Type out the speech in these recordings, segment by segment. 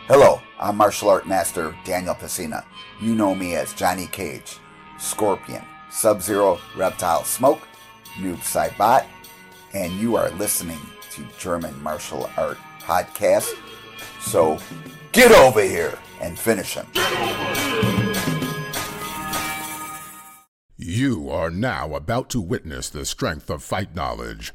Hello, I'm martial art master Daniel Pesina. You know me as Johnny Cage, Scorpion, Sub-Zero, Reptile Smoke, Noob Saibot, and you are listening to German Martial Art Podcast. So get over here and finish him. You are now about to witness the strength of fight knowledge.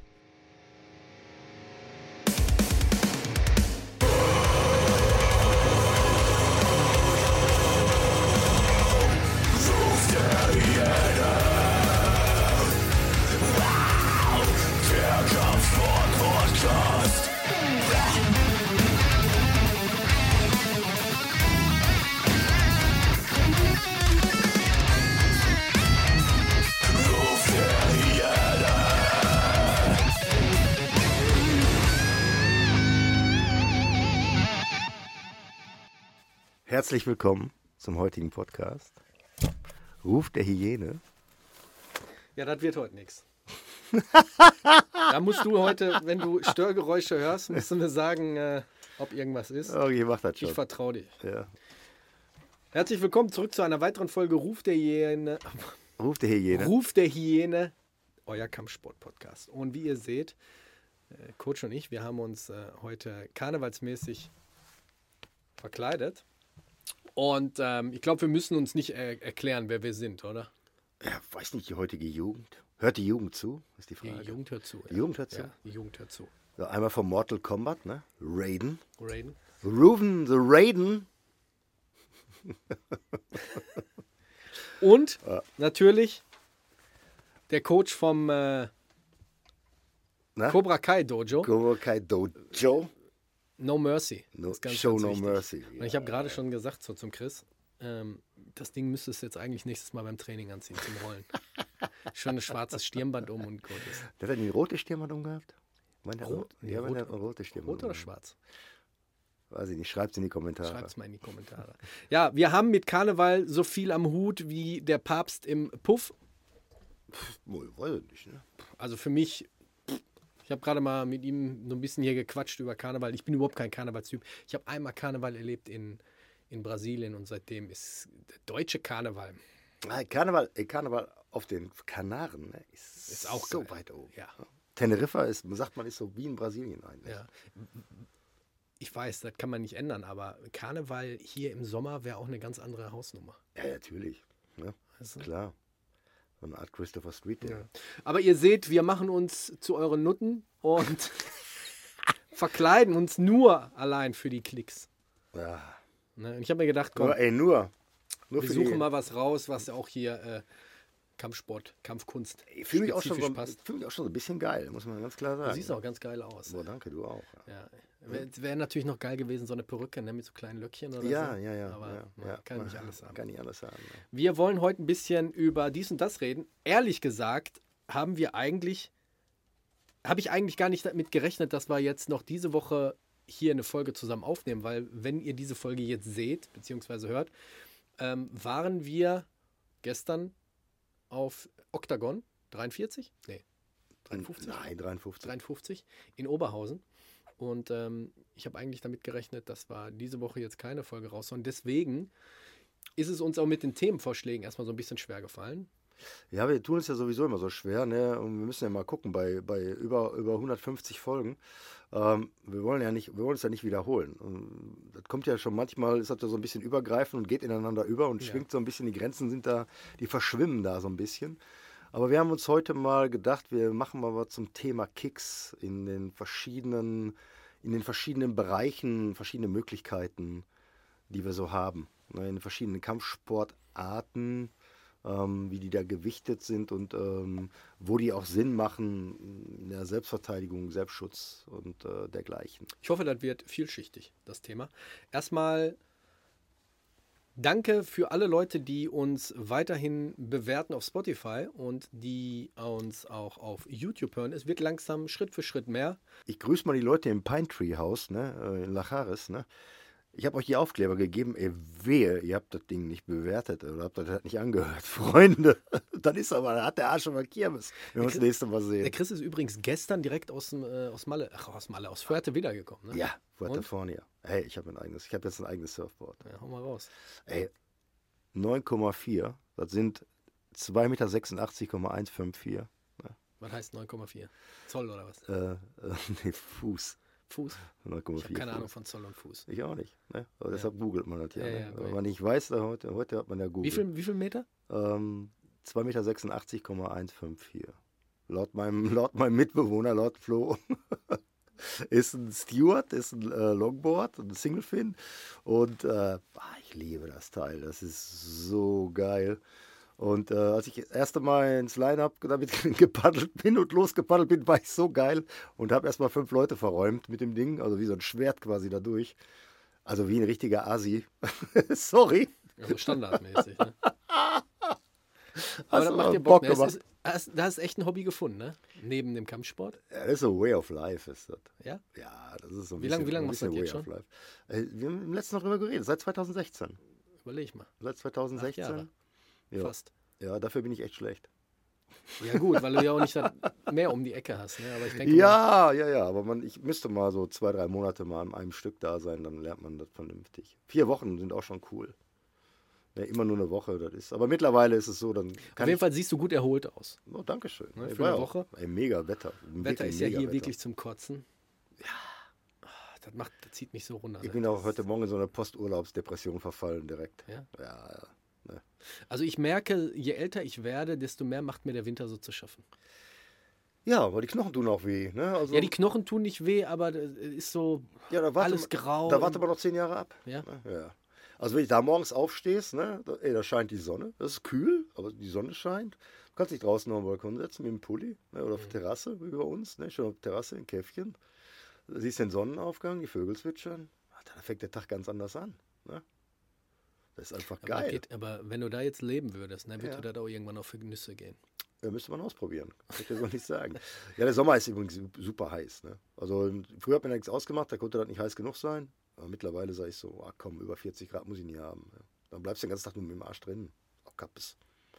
Herzlich willkommen zum heutigen Podcast. Ruf der Hyäne. Ja, das wird heute nichts. Da musst du heute, wenn du Störgeräusche hörst, musst du mir sagen, ob irgendwas ist. Okay, mach das schon. Ich vertraue dir. Ja. Herzlich willkommen zurück zu einer weiteren Folge Ruf der Hyäne. Ruf der Hyäne. Ruf der Hyäne, euer Kampfsport-Podcast. Und wie ihr seht, Coach und ich, wir haben uns heute karnevalsmäßig verkleidet. Und ich glaube, wir müssen uns nicht erklären, wer wir sind, oder? Ja, weiß nicht, die heutige Jugend. Hört die Jugend zu? Ist die Frage. Die Jugend hört zu. Die Jugend hört zu? Ja, die Jugend hört zu. So, einmal vom Mortal Kombat, ne? Raiden. Raiden. Ruven the Raiden. Und natürlich der Coach vom Cobra Kai Dojo. Cobra Kai Dojo. No Mercy. No, Ganz, show ganz no wichtig. mercy. Und ich habe gerade schon gesagt so zum Chris, das Ding müsstest du jetzt eigentlich nächstes Mal beim Training anziehen zum Rollen. Schon ein schwarzes Stirnband um und gut ist. Der hat eine rote Stirnband umgehabt? Rot? Nee, Ja, rot. eine rote Stirnband. Rot oder schwarz? Weiß ich nicht, schreibt es in die Kommentare. Schreibt es mal in die Kommentare. Ja, wir haben mit Karneval so viel am Hut wie der Papst im Puff. Wohl, weiß ich nicht, ne? Also für mich, ich habe gerade mal mit ihm so ein bisschen hier gequatscht über Karneval. Ich bin überhaupt kein Karnevalstyp. Ich habe einmal Karneval erlebt in Brasilien und seitdem ist der deutsche Karneval. Karneval auf den Kanaren, ne, ist auch so geil. weit oben. Ja. Teneriffa ist, sagt man, ist so wie in Brasilien eigentlich. Ja. Ich weiß, das kann man nicht ändern, aber Karneval hier im Sommer wäre auch eine ganz andere Hausnummer. Ja, natürlich. Ne? Weißt du? Klar. So eine Art Christopher Street. Ja. Aber ihr seht, wir machen uns zu euren Nutten und verkleiden uns nur allein für die Klicks. Ja. Ne? Und ich habe mir gedacht, komm, Nur wir für suchen die, mal was raus, was auch hier Kampfsport, Kampfkunst Ich fühle mich auch schon spezifisch so, passt. fühl mich auch schon so ein bisschen geil, muss man ganz klar sagen. Du siehst auch ganz geil aus. Boah, danke, du auch. Ja. Wäre natürlich noch geil gewesen, so eine Perücke, ne, mit so kleinen Löckchen oder Ja, so. ja. Aber kann nicht alles haben. Kann nicht alles haben. Ja. Wir wollen heute ein bisschen über dies und das reden. Ehrlich gesagt habe ich eigentlich gar nicht damit gerechnet, dass wir jetzt noch diese Woche hier eine Folge zusammen aufnehmen, weil wenn ihr diese Folge jetzt seht, beziehungsweise hört, waren wir gestern auf Octagon 43? Nee. 53? Nein, 53. 53 in Oberhausen. Und ich habe eigentlich damit gerechnet, dass wir diese Woche jetzt keine Folge raushauen. Deswegen ist es uns auch mit den Themenvorschlägen erstmal so ein bisschen schwer gefallen. Ja, wir tun es ja sowieso immer so schwer, ne? Und wir müssen ja mal gucken, bei über 150 Folgen. Wir wollen uns ja nicht wiederholen. Und das kommt ja schon manchmal, ist das ja so ein bisschen übergreifend und geht ineinander über und schwingt so ein bisschen, die Grenzen sind da, die verschwimmen da so ein bisschen. Aber wir haben uns heute mal gedacht, wir machen mal was zum Thema Kicks in den verschiedenen Bereichen, verschiedene Möglichkeiten, die wir so haben. Ne? In den verschiedenen Kampfsportarten. Wie die da gewichtet sind und wo die auch Sinn machen in der Selbstverteidigung, Selbstschutz und dergleichen. Ich hoffe, das wird vielschichtig, das Thema. Erstmal danke für alle Leute, die uns weiterhin bewerten auf Spotify und die uns auch auf YouTube hören. Es wird langsam Schritt für Schritt mehr. Ich grüße mal die Leute im Pine Tree House, ne, in Lachares, ne? Ich habe euch die Aufkleber gegeben, ey, wehe, ihr habt das Ding nicht bewertet oder habt das nicht angehört, Freunde. Dann hat der Arsch schon mal Kirmes, wenn wir uns das nächste Mal Der sehen. Chris ist übrigens gestern direkt aus Malle, aus Fuerte wiedergekommen. Ne? Ja, Fuerteventura. Hey, ich habe jetzt ein eigenes Surfboard. Ja, hau mal raus. Ey, 9,4, das sind 2,86,154 Meter. Was heißt 9,4? Zoll oder was? Nee, Fuß. Fuß? 9,4 Ich habe keine Fuß. Ahnung von Zoll und Fuß. Ich auch nicht. Ne? Aber deshalb googelt man das ja. Ja, Ne? ja, Wenn man nicht weiß, heute hat man ja Google. Wie viel Meter? 2,86,154 Meter. Laut meinem Mitbewohner, laut Flo, ist ein Steward, ist ein Longboard, ein Singlefin. Und ich liebe das Teil. Das ist so geil. Und als ich das erste Mal ins Line-Up damit gepaddelt bin und losgepaddelt bin, war ich so geil und habe erstmal 5 Leute verräumt mit dem Ding, also wie so ein Schwert quasi dadurch. Also wie ein richtiger Asi. Sorry. Also standardmäßig. Ne? Aber Hast das du macht dir Bock Bock. Ne? gemacht? Da hast echt ein Hobby gefunden, ne? Neben dem Kampfsport. Ja, das ist so Way of Life, ist das. Ja? Ja, das ist so ein Wie lange bisschen machst du das Way jetzt of schon? Life. Wir haben im letzten noch drüber geredet, seit 2016. Überleg mal. Seit 8 2016. Jahre. Ja. Fast. Ja, dafür bin ich echt schlecht. Ja gut, weil du ja auch nicht mehr um die Ecke hast. Ne? Aber ich denke mal, Ja, aber ich müsste mal so 2, 3 Monate mal an einem Stück da sein, dann lernt man das vernünftig. 4 Wochen sind auch schon cool. Ja, immer nur eine Woche, das ist. Aber mittlerweile ist es so, dann kann auf jeden Fall siehst du gut erholt aus. Oh, Dankeschön. Ne, Ey, für war eine ja Woche. Ey, mega Wetter. Wetter ist ja mega hier Wetter. wirklich zum Kotzen. Ja. Das zieht mich so runter. Ich ne? bin auch heute Morgen in so eine Posturlaubsdepression verfallen direkt. Ja? Ja. Also ich merke, je älter ich werde, desto mehr macht mir der Winter so zu schaffen. Ja, aber die Knochen tun auch weh. Ne? Also, Ja, die Knochen tun nicht weh, aber das ist so ja, alles grau. Da wartet man noch 10 Jahre ab. Ja. Ne? Ja. Also wenn ich da morgens aufstehst, ne, da scheint die Sonne. Das ist kühl, aber die Sonne scheint. Du kannst dich draußen auf den Balkon setzen mit dem Pulli, ne, oder auf der Terrasse wie bei uns. Ne, schon auf der Terrasse in Käffchen. Du siehst den Sonnenaufgang, die Vögel zwitschern. Da fängt der Tag ganz anders an. Ne? Das ist einfach Aber, geil. aber wenn du da jetzt leben würdest, ne, würde Ja. dir das auch irgendwann auf Genüsse gehen. Ja, müsste man ausprobieren. Kann ich dir so nicht sagen. Ja, der Sommer ist übrigens super heiß. Ne? Also früher hat mir nichts ausgemacht, da konnte das nicht heiß genug sein. Aber mittlerweile sage ich so, komm, über 40 Grad muss ich nie haben. Ja. Dann bleibst du den ganzen Tag nur mit dem Arsch drin. Auch Kappes.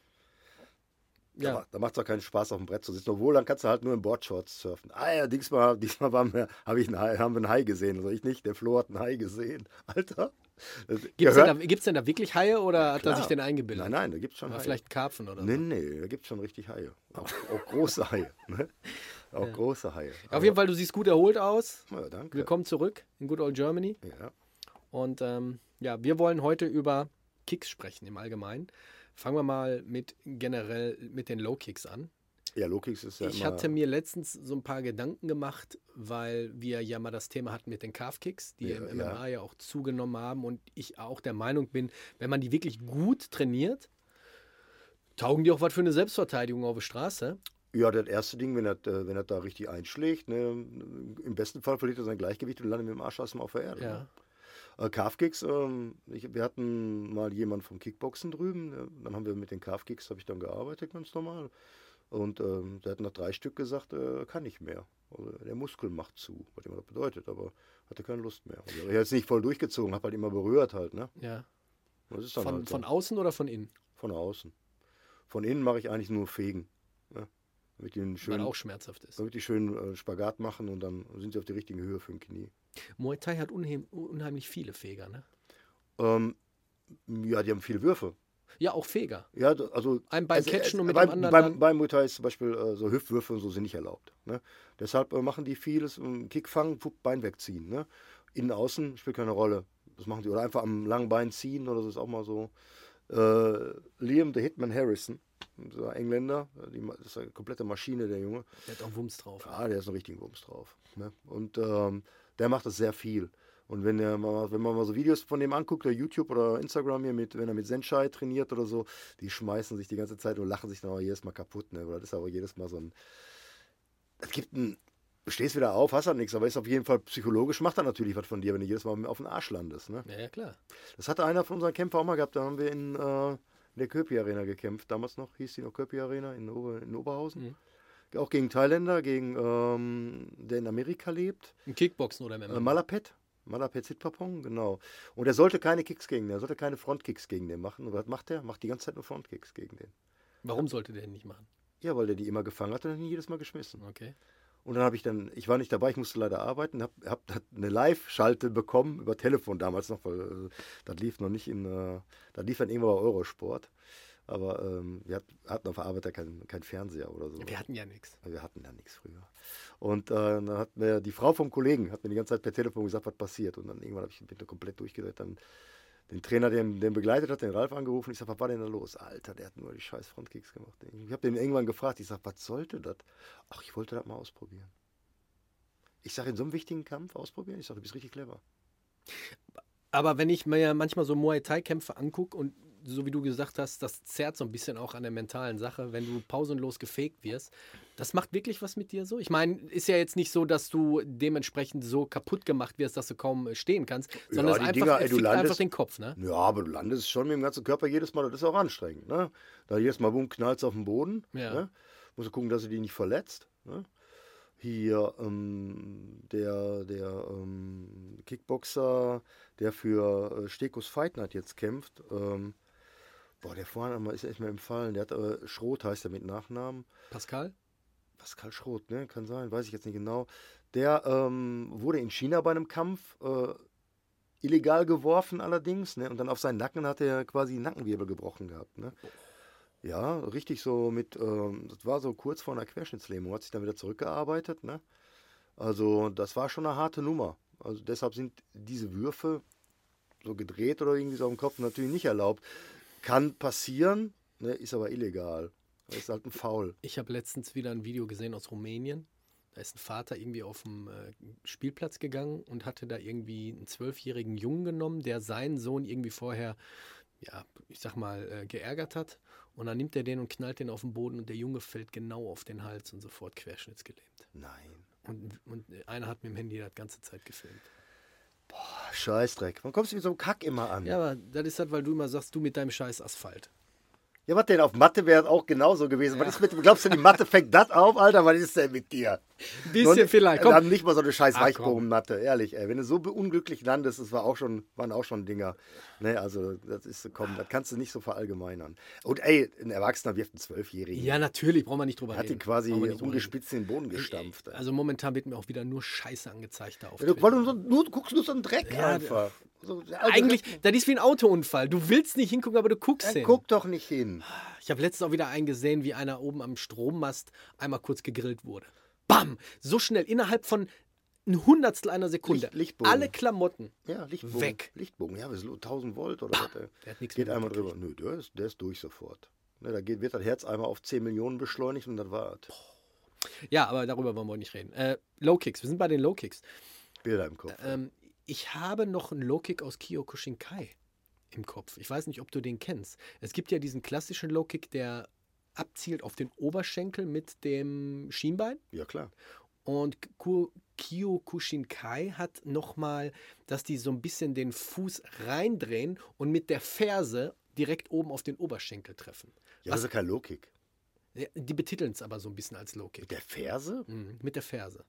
Ja, Da macht es auch keinen Spaß, auf dem Brett zu sitzen. Obwohl, dann kannst du halt nur in Boardshorts surfen. Ja, diesmal haben wir einen Hai gesehen. Also ich nicht, der Flo hat einen Hai gesehen. Alter. Gibt's denn da wirklich Haie oder hat er klar. sich den eingebildet? Nein, da gibt es schon Oder Haie. vielleicht Karpfen oder so. Nee, da gibt es schon richtig Haie. Auch große Haie. Ne? Auch große Haie. Auf jeden Fall, du siehst gut erholt aus. Ja, danke. Willkommen zurück in Good Old Germany. Ja. Und ja, wir wollen heute über Kicks sprechen im Allgemeinen. Fangen wir mal generell mit den Low Kicks an. Ja, Low-Kicks ist ja Ich immer... hatte mir letztens so ein paar Gedanken gemacht, weil wir ja mal das Thema hatten mit den Calf-Kicks, die Ja, im MMA ja auch zugenommen haben und ich auch der Meinung bin, wenn man die wirklich gut trainiert, taugen die auch was für eine Selbstverteidigung auf der Straße. Ja, das erste Ding, wenn er da richtig einschlägt, ne, im besten Fall verliert er sein Gleichgewicht und landet mit dem Arsch erstmal auf der Erde. Ja. Ne? Calf-Kicks, wir hatten mal jemanden vom Kickboxen drüben, dann haben wir mit den Calf-Kicks, habe ich dann gearbeitet, ganz normal. Und der hat nach 3 Stück gesagt, kann nicht mehr. Also, der Muskel macht zu, was immer das bedeutet, aber hatte keine Lust mehr. Also, ich habe jetzt nicht voll durchgezogen, habe halt immer berührt halt. Ne? Ja. Das ist dann halt so. Von außen oder von innen? Von außen. Von innen mache ich eigentlich nur Fegen. Ne? Damit die Weil schön, auch schmerzhaft ist. damit die schön Spagat machen und dann sind sie auf die richtige Höhe für ein Knie. Muay Thai hat unheimlich viele Feger, ne? Ja, die haben viele Würfe. Ja, auch Feger. Ja, also Ein Bein catchen und mit beim, dem anderen dann- Beim Muay Thai ist zum Beispiel so Hüftwürfe und so sind nicht erlaubt. Ne? Deshalb machen die vieles, Kick fangen, Bein wegziehen. Ne? Innen, außen spielt keine Rolle. Das machen die. Oder einfach am langen Bein ziehen oder das ist auch mal so. Liam the Hitman Harrison, so ein Engländer, das ist eine komplette Maschine, der Junge. Der hat auch Wumms drauf. Ja, der ist einen richtigen Wumms drauf. Ne? Und der macht das sehr viel. Und wenn man mal so Videos von dem anguckt, oder YouTube oder Instagram hier, wenn er mit Senshai trainiert oder so, die schmeißen sich die ganze Zeit und lachen sich dann auch jedes Mal kaputt. Ne? Weil das ist aber jedes Mal so ein... Du stehst wieder auf, hast halt nichts, aber ist auf jeden Fall psychologisch, macht er natürlich was von dir, wenn du jedes Mal auf den Arsch landest. Ne? Ja, klar. Das hatte einer von unseren Kämpfern auch mal gehabt, da haben wir in der Köpi Arena gekämpft. Damals noch, hieß die noch Köpi Arena in Oberhausen. Auch gegen Thailänder, der in Amerika lebt. Ein Kickboxen oder MMA? Malapet. Malapezit-Papon, genau. Und er sollte keine Kicks gegen den, er sollte keine Frontkicks gegen den machen. Und was macht er? Macht die ganze Zeit nur Frontkicks gegen den. Warum sollte der nicht machen? Ja, weil der die immer gefangen hat und dann jedes Mal geschmissen. Okay. Und dann ich war nicht dabei, ich musste leider arbeiten, hab eine Live-Schalte bekommen, über Telefon damals noch, weil das lief noch nicht das lief dann irgendwann bei Eurosport. Aber wir hatten auf der Arbeit ja kein Fernseher oder so. Wir hatten ja nichts. Wir hatten ja nichts früher. Und dann hat mir die Frau vom Kollegen hat mir die ganze Zeit per Telefon gesagt, was passiert. Und dann irgendwann bin ich komplett durchgedreht. Dann den Trainer, den begleitet hat, den Ralf angerufen. Ich sag, was war denn da los? Alter, der hat nur die scheiß Frontkicks gemacht. Ich habe den irgendwann gefragt. Ich sag, was sollte das? Ach, ich wollte das mal ausprobieren. Ich sage, in so einem wichtigen Kampf ausprobieren? Ich sage, du bist richtig clever. Aber wenn ich mir manchmal so Muay Thai-Kämpfe angucke und so wie du gesagt hast, das zerrt so ein bisschen auch an der mentalen Sache, wenn du pausenlos gefegt wirst. Das macht wirklich was mit dir so? Ich meine, ist ja jetzt nicht so, dass du dementsprechend so kaputt gemacht wirst, dass du kaum stehen kannst, sondern es Dinger, fickt einfach den Kopf, ne? Ja, aber du landest schon mit dem ganzen Körper jedes Mal, das ist auch anstrengend, ne? Da jedes Mal, boom, knallst auf den Boden, Ja. ne? Musst du gucken, dass du dich nicht verletzt, ne? Hier der Kickboxer, der für Stekos Fight Night jetzt kämpft, der Vorname ist echt mir empfallen. Der hat Schroth heißt er mit Nachnamen. Pascal Schroth, ne? Kann sein, weiß ich jetzt nicht genau. Der wurde in China bei einem Kampf illegal geworfen allerdings, ne? Und dann auf seinen Nacken hat er quasi einen Nackenwirbel gebrochen gehabt, ne? Ja, richtig so das war so kurz vor einer Querschnittslähmung, hat sich dann wieder zurückgearbeitet, ne? Also das war schon eine harte Nummer. Also deshalb sind diese Würfe so gedreht oder irgendwie so auf dem Kopf natürlich nicht erlaubt. Kann passieren, ne, ist aber illegal. Das ist halt ein Foul. Ich habe letztens wieder ein Video gesehen aus Rumänien. Da ist ein Vater irgendwie auf dem Spielplatz gegangen und hatte da irgendwie einen 12-jährigen Jungen genommen, der seinen Sohn irgendwie vorher, ja, ich sag mal, geärgert hat. Und dann nimmt er den und knallt den auf den Boden und der Junge fällt genau auf den Hals und sofort querschnittsgelähmt. Nein. Und einer hat mit dem Handy das ganze Zeit gefilmt. Scheißdreck. Wann kommst du mit so einem Kack immer an? Ja, aber das ist halt, weil du immer sagst, du mit deinem scheiß Asphalt. Ja, was denn? Auf Mathe wäre es auch genauso gewesen. Ja. Was ist glaubst du, die Mathe fängt das auf, Alter? Was ist denn mit dir? Ein bisschen vielleicht. Wir Komm. haben nicht mal so eine scheiß Ach, Weichbogen-Mathe, ehrlich. Ey. Wenn du so unglücklich landest, waren auch schon Dinger. Ne, also, das kannst du nicht so verallgemeinern. Und ey, ein Erwachsener wirft einen 12-Jährigen. Ja, natürlich, brauchen wir nicht drüber Hat reden. ihn quasi Brauchen wir nicht drüber ungespitzt in den Boden gestampft. reden. Also momentan wird mir auch wieder nur Scheiße angezeigt da auf Ja, du, Twitter. weil du guckst nur so einen Dreck Ja, einfach. So, Eigentlich, das ist wie ein Autounfall. Du willst nicht hingucken, aber du guckst hin. guck doch nicht hin. Ich habe letztens auch wieder einen gesehen, wie einer oben am Strommast einmal kurz gegrillt wurde. Bam! So schnell, innerhalb von ein Hundertstel einer Sekunde. Lichtbogen. Alle Klamotten. Ja, Lichtbogen. Weg. Lichtbogen, ja, was ist 1000 Volt oder was? Der hat nichts Geht mehr einmal mitgekriegt. drüber. Nö, der ist durch sofort. Ne, wird das Herz einmal auf 10 Millionen beschleunigt und das war's. Ja, aber darüber wollen wir nicht reden. Low Kicks, wir sind bei den Low Kicks. Bilder im Kopf. Ich habe noch einen Low Kick aus Kyokushinkai im Kopf. Ich weiß nicht, ob du den kennst. Es gibt ja diesen klassischen Low Kick, der abzielt auf den Oberschenkel mit dem Schienbein. Ja, klar. Und Kyokushinkai hat nochmal, dass die so ein bisschen den Fuß reindrehen und mit der Ferse direkt oben auf den Oberschenkel treffen. Ja, das ist ja kein Low-Kick. Ja, die betiteln es aber so ein bisschen als Low Kick. Mit der Ferse? Mhm, mit der Ferse.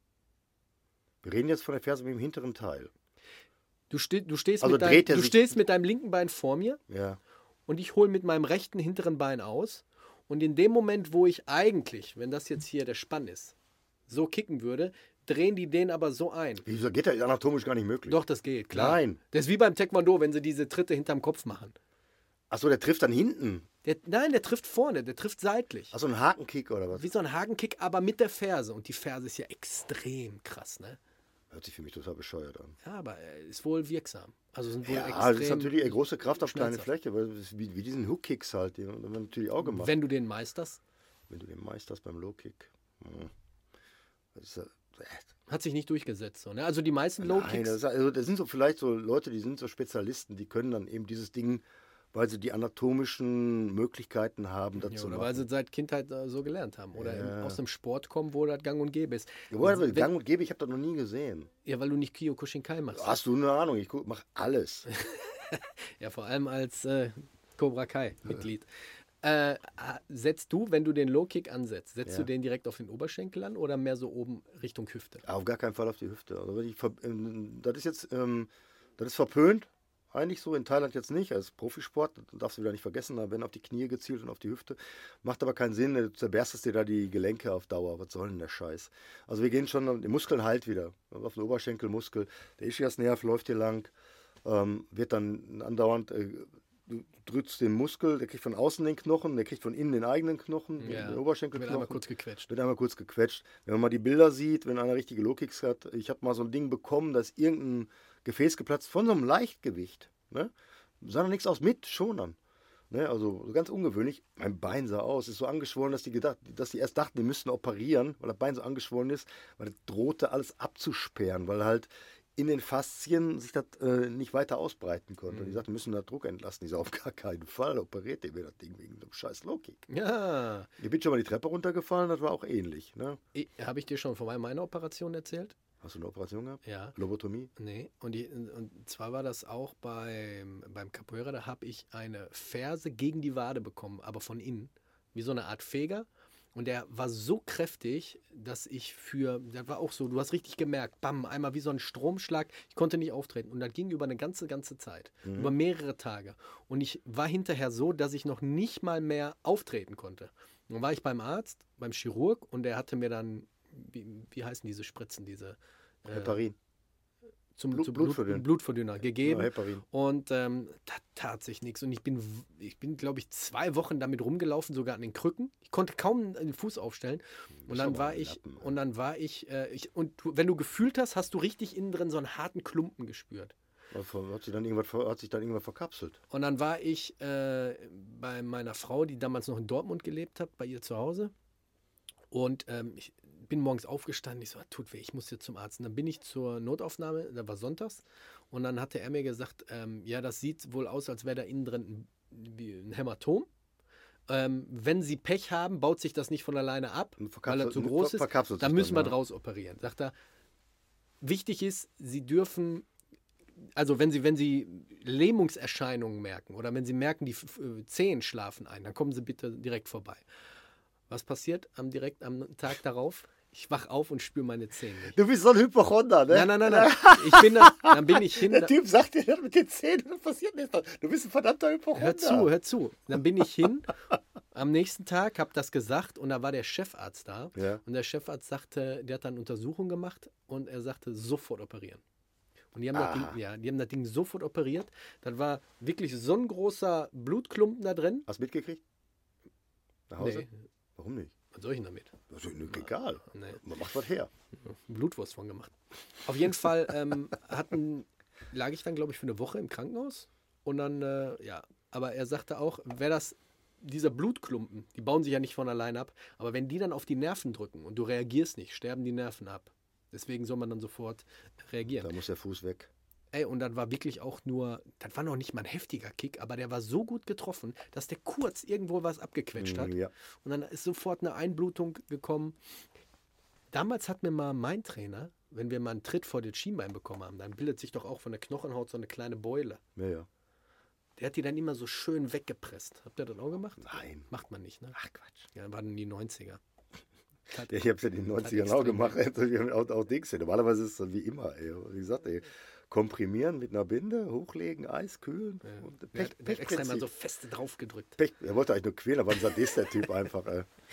Wir reden jetzt von der Ferse mit dem hinteren Teil. Du stehst, Also mit, dreht er du sich- stehst mit deinem linken Bein vor mir Ja. und ich hole mit meinem rechten hinteren Bein aus. Und in dem Moment, wo ich eigentlich, wenn das jetzt hier der Spann ist, so kicken würde, drehen die den aber so ein. Wieso geht das anatomisch gar nicht möglich? Doch, das geht, klar. Nein. Das ist wie beim Taekwondo, wenn sie diese Tritte hinterm Kopf machen. Achso, der trifft dann hinten. Nein, der trifft vorne, der trifft seitlich. Achso, ein Hakenkick oder was? Wie so ein Hakenkick, aber mit der Ferse. Und die Ferse ist ja extrem krass, ne? Hört sich für mich total bescheuert an. Ja, aber ist wohl wirksam. Also sind wohl Ja, extrem das ist natürlich eine große Kraft auf kleine schmerzhaft. Fläche, weil das ist wie diesen Hook-Kicks halt, die haben wir natürlich auch gemacht. Wenn du den meisterst, Wenn du den meisterst beim Low-Kick. Das ist, hat sich nicht durchgesetzt. So, ne? Also die meisten nein, Low-Kicks. das sind so vielleicht so Leute, die sind so Spezialisten, die können dann eben dieses Ding, weil sie die anatomischen Möglichkeiten haben, das Ja, zu oder machen. weil sie seit Kindheit so gelernt haben. Oder Ja. aus dem Sport kommen, wo das gang und gäbe ist. Jawohl, aber Wenn- Gang und Gäbe, ich habe das noch nie gesehen. Ja, weil du nicht Kyokushinkai machst. Hast du eine Ahnung? Ich mache alles. Ja, vor allem als Cobra Kai-Mitglied. Setzt du, wenn du den Low-Kick ansetzt, setzt Ja. du den direkt auf den Oberschenkel an oder mehr so oben Richtung Hüfte? Auf gar keinen Fall auf die Hüfte. Also das ist jetzt, das ist verpönt. Eigentlich so, in Thailand jetzt nicht, als Profisport, das darfst du wieder nicht vergessen, da werden auf die Knie gezielt und auf die Hüfte. Macht aber keinen Sinn, du zerberstest dir da die Gelenke auf Dauer. Was soll denn der Scheiß? Also wir gehen schon, die Muskeln halt wieder. Auf den Oberschenkelmuskel, der Ischiasnerv läuft hier lang, wird dann andauernd, du drückst den Muskel, der kriegt von außen den Knochen, der kriegt von innen den eigenen Knochen, Ja, den Oberschenkelknochen. wird einmal kurz gequetscht. Wird einmal kurz gequetscht. Wenn man mal die Bilder sieht, wenn einer richtige Low-Kicks hat, ich habe mal so ein Ding bekommen, da ist irgendein Gefäß geplatzt von so einem Leichtgewicht. Ne? Sah noch nichts aus mit Schonern. Ne? Also ganz ungewöhnlich. Mein Bein sah aus, ist so angeschwollen, dass die erst dachten, die müssten operieren, weil das Bein so angeschwollen ist, weil das drohte alles abzusperren, weil halt in den Faszien sich das nicht weiter ausbreiten konnte. Und die sagten, wir müssen da Druck entlasten. Ich sage, auf gar keinen Fall operiert ihr mir das Ding wegen einem scheiß Low-Kick. Ja. Ich bin schon mal die Treppe runtergefallen, das war auch ähnlich. Ne? Habe ich dir schon von meiner Operation erzählt? Hast du eine Operation gehabt? Ja. Lobotomie? Nee, und zwar war das auch beim Capoeira, da habe ich eine Ferse gegen die Wade bekommen, aber von innen, wie so eine Art Feger. Und der war so kräftig, dass das war auch so, du hast richtig gemerkt, bam, einmal wie so ein Stromschlag, ich konnte nicht auftreten. Und das ging über eine ganze Zeit, über mehrere Tage. Und ich war hinterher so, dass ich noch nicht mal mehr auftreten konnte. Dann war ich beim Arzt, beim Chirurg, und der hatte mir dann, wie heißen diese Spritzen, diese Heparin. zum Blutverdünner. Blutverdünner gegeben. Ja, Heparin. Und da tat sich nichts. Und ich bin, glaube ich, 2 Wochen damit rumgelaufen, sogar an den Krücken. Ich konnte kaum den Fuß aufstellen. Und dann war ich, wenn du gefühlt hast du richtig innen drin so einen harten Klumpen gespürt. Hat sich dann irgendwas verkapselt? Und dann war ich bei meiner Frau, die damals noch in Dortmund gelebt hat, bei ihr zu Hause. Und ich bin morgens aufgestanden, ich so, tut weh, ich muss jetzt zum Arzt. Und dann bin ich zur Notaufnahme, da war sonntags, und dann hatte er mir gesagt, ja, das sieht wohl aus, als wäre da innen drin ein Hämatom. Wenn Sie Pech haben, baut sich das nicht von alleine ab, weil er zu groß ist, dann müssen wir draus operieren. Sagt er, wichtig ist, Sie dürfen, also wenn Sie Lähmungserscheinungen merken oder wenn Sie merken, die Zehen schlafen ein, dann kommen Sie bitte direkt vorbei. Was passiert direkt am Tag darauf? Ich wach auf und spüre meine Zähne nicht. Du bist so ein Hypochonder, ne? Nein. Dann bin ich hin. Der Typ sagt dir, mit den Zähnen, das passiert nicht. Du bist ein verdammter Hypochonder. Hör zu. Dann bin ich hin. Am nächsten Tag habe das gesagt und da war der Chefarzt da. Ja. Und der Chefarzt sagte, der hat dann Untersuchung gemacht und er sagte, sofort operieren. Und die haben das Ding sofort operiert. Dann war wirklich so ein großer Blutklumpen da drin. Hast du mitgekriegt? Nach Hause? Nee. Warum nicht? Was soll ich denn damit? Das ist egal. Nee. Man macht was her. Blutwurst von gemacht. Auf jeden Fall lag ich dann, glaube ich, für eine Woche im Krankenhaus. Und dann, aber er sagte auch, dieser Blutklumpen, die bauen sich ja nicht von allein ab, aber wenn die dann auf die Nerven drücken und du reagierst nicht, sterben die Nerven ab. Deswegen soll man dann sofort reagieren. Da muss der Fuß weg. Ey, und dann war wirklich auch das war noch nicht mal ein heftiger Kick, aber der war so gut getroffen, dass der kurz irgendwo was abgequetscht hat. Ja. Und dann ist sofort eine Einblutung gekommen. Damals hat mir mal mein Trainer, wenn wir mal einen Tritt vor das Schienbein bekommen haben, dann bildet sich doch auch von der Knochenhaut so eine kleine Beule. Ja. Der hat die dann immer so schön weggepresst. Habt ihr das auch gemacht? Nein. Macht man nicht, ne? Ach Quatsch. Ja, waren die 90er. Ja, ich habe es ja in den 90ern auch gemacht. Auch Dings. Normalerweise ist es wie immer. Ey. Wie gesagt, komprimieren mit einer Binde, hochlegen, Eis, kühlen. Ja. Und Der hat extra immer so feste drauf gedrückt. Er wollte eigentlich nur quälen, aber ein Sadist der Typ einfach.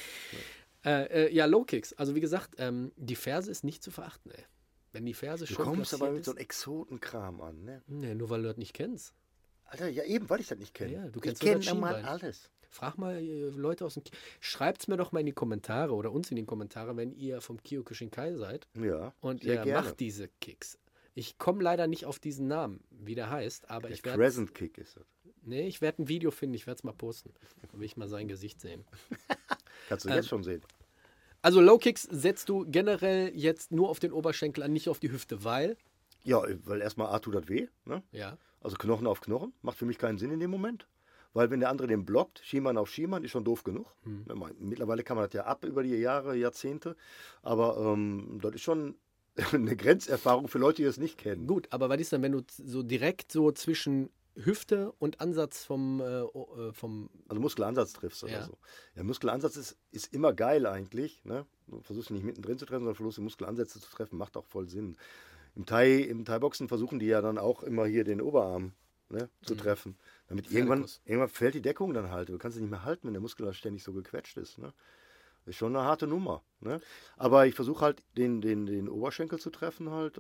Ja, Low Kicks. Also wie gesagt, die Ferse ist nicht zu verachten, ey. Wenn die Ferse Du schon kommst aber mit ist, so einem Exotenkram an, ne? Nee, nur weil du das nicht kennst. Alter, ja eben, weil ich das nicht kenne. Ja, du ich kennst nur kenne das mal Schienbein. alles. Frag mal Leute aus dem Schreibt es mir doch mal in die Kommentare oder uns in die Kommentare, wenn ihr vom Kyokushinkai seid Ja, und sehr ihr gerne. macht diese Kicks. Ich komme leider nicht auf diesen Namen, wie der heißt, aber Der ich werde Crescent Kick ist das. ich werde ein Video finden, ich werde es mal posten. Dann will ich mal sein Gesicht sehen. Kannst du jetzt schon sehen. Also Low Kicks setzt du generell jetzt nur auf den Oberschenkel an, nicht auf die Hüfte, weil Ja, weil erstmal A tut das weh, ne? ja, Also Knochen auf Knochen, macht für mich keinen Sinn in dem Moment. Weil wenn der andere den blockt, Schiemann auf Schiemann, ist schon doof genug. Mittlerweile kann man das ja ab über die Jahre, Jahrzehnte. Aber das ist schon eine Grenzerfahrung für Leute, die das nicht kennen. gut, aber was ist denn, wenn du so direkt so zwischen Hüfte und Ansatz vom Also Muskelansatz triffst oder Ja. so. Ja, Muskelansatz ist immer geil eigentlich. Ne? Du versuchst nicht mittendrin zu treffen, sondern versuchst die Muskelansätze zu treffen. Macht auch voll Sinn. Im Thai-Boxen versuchen die ja dann auch immer hier den Oberarm, ne, zu treffen. Damit irgendwann fällt die Deckung dann halt. Du kannst es nicht mehr halten, wenn der Muskel dann ständig so gequetscht ist. Ne? Ist schon eine harte Nummer. Ne? Aber ich versuche halt den Oberschenkel zu treffen halt.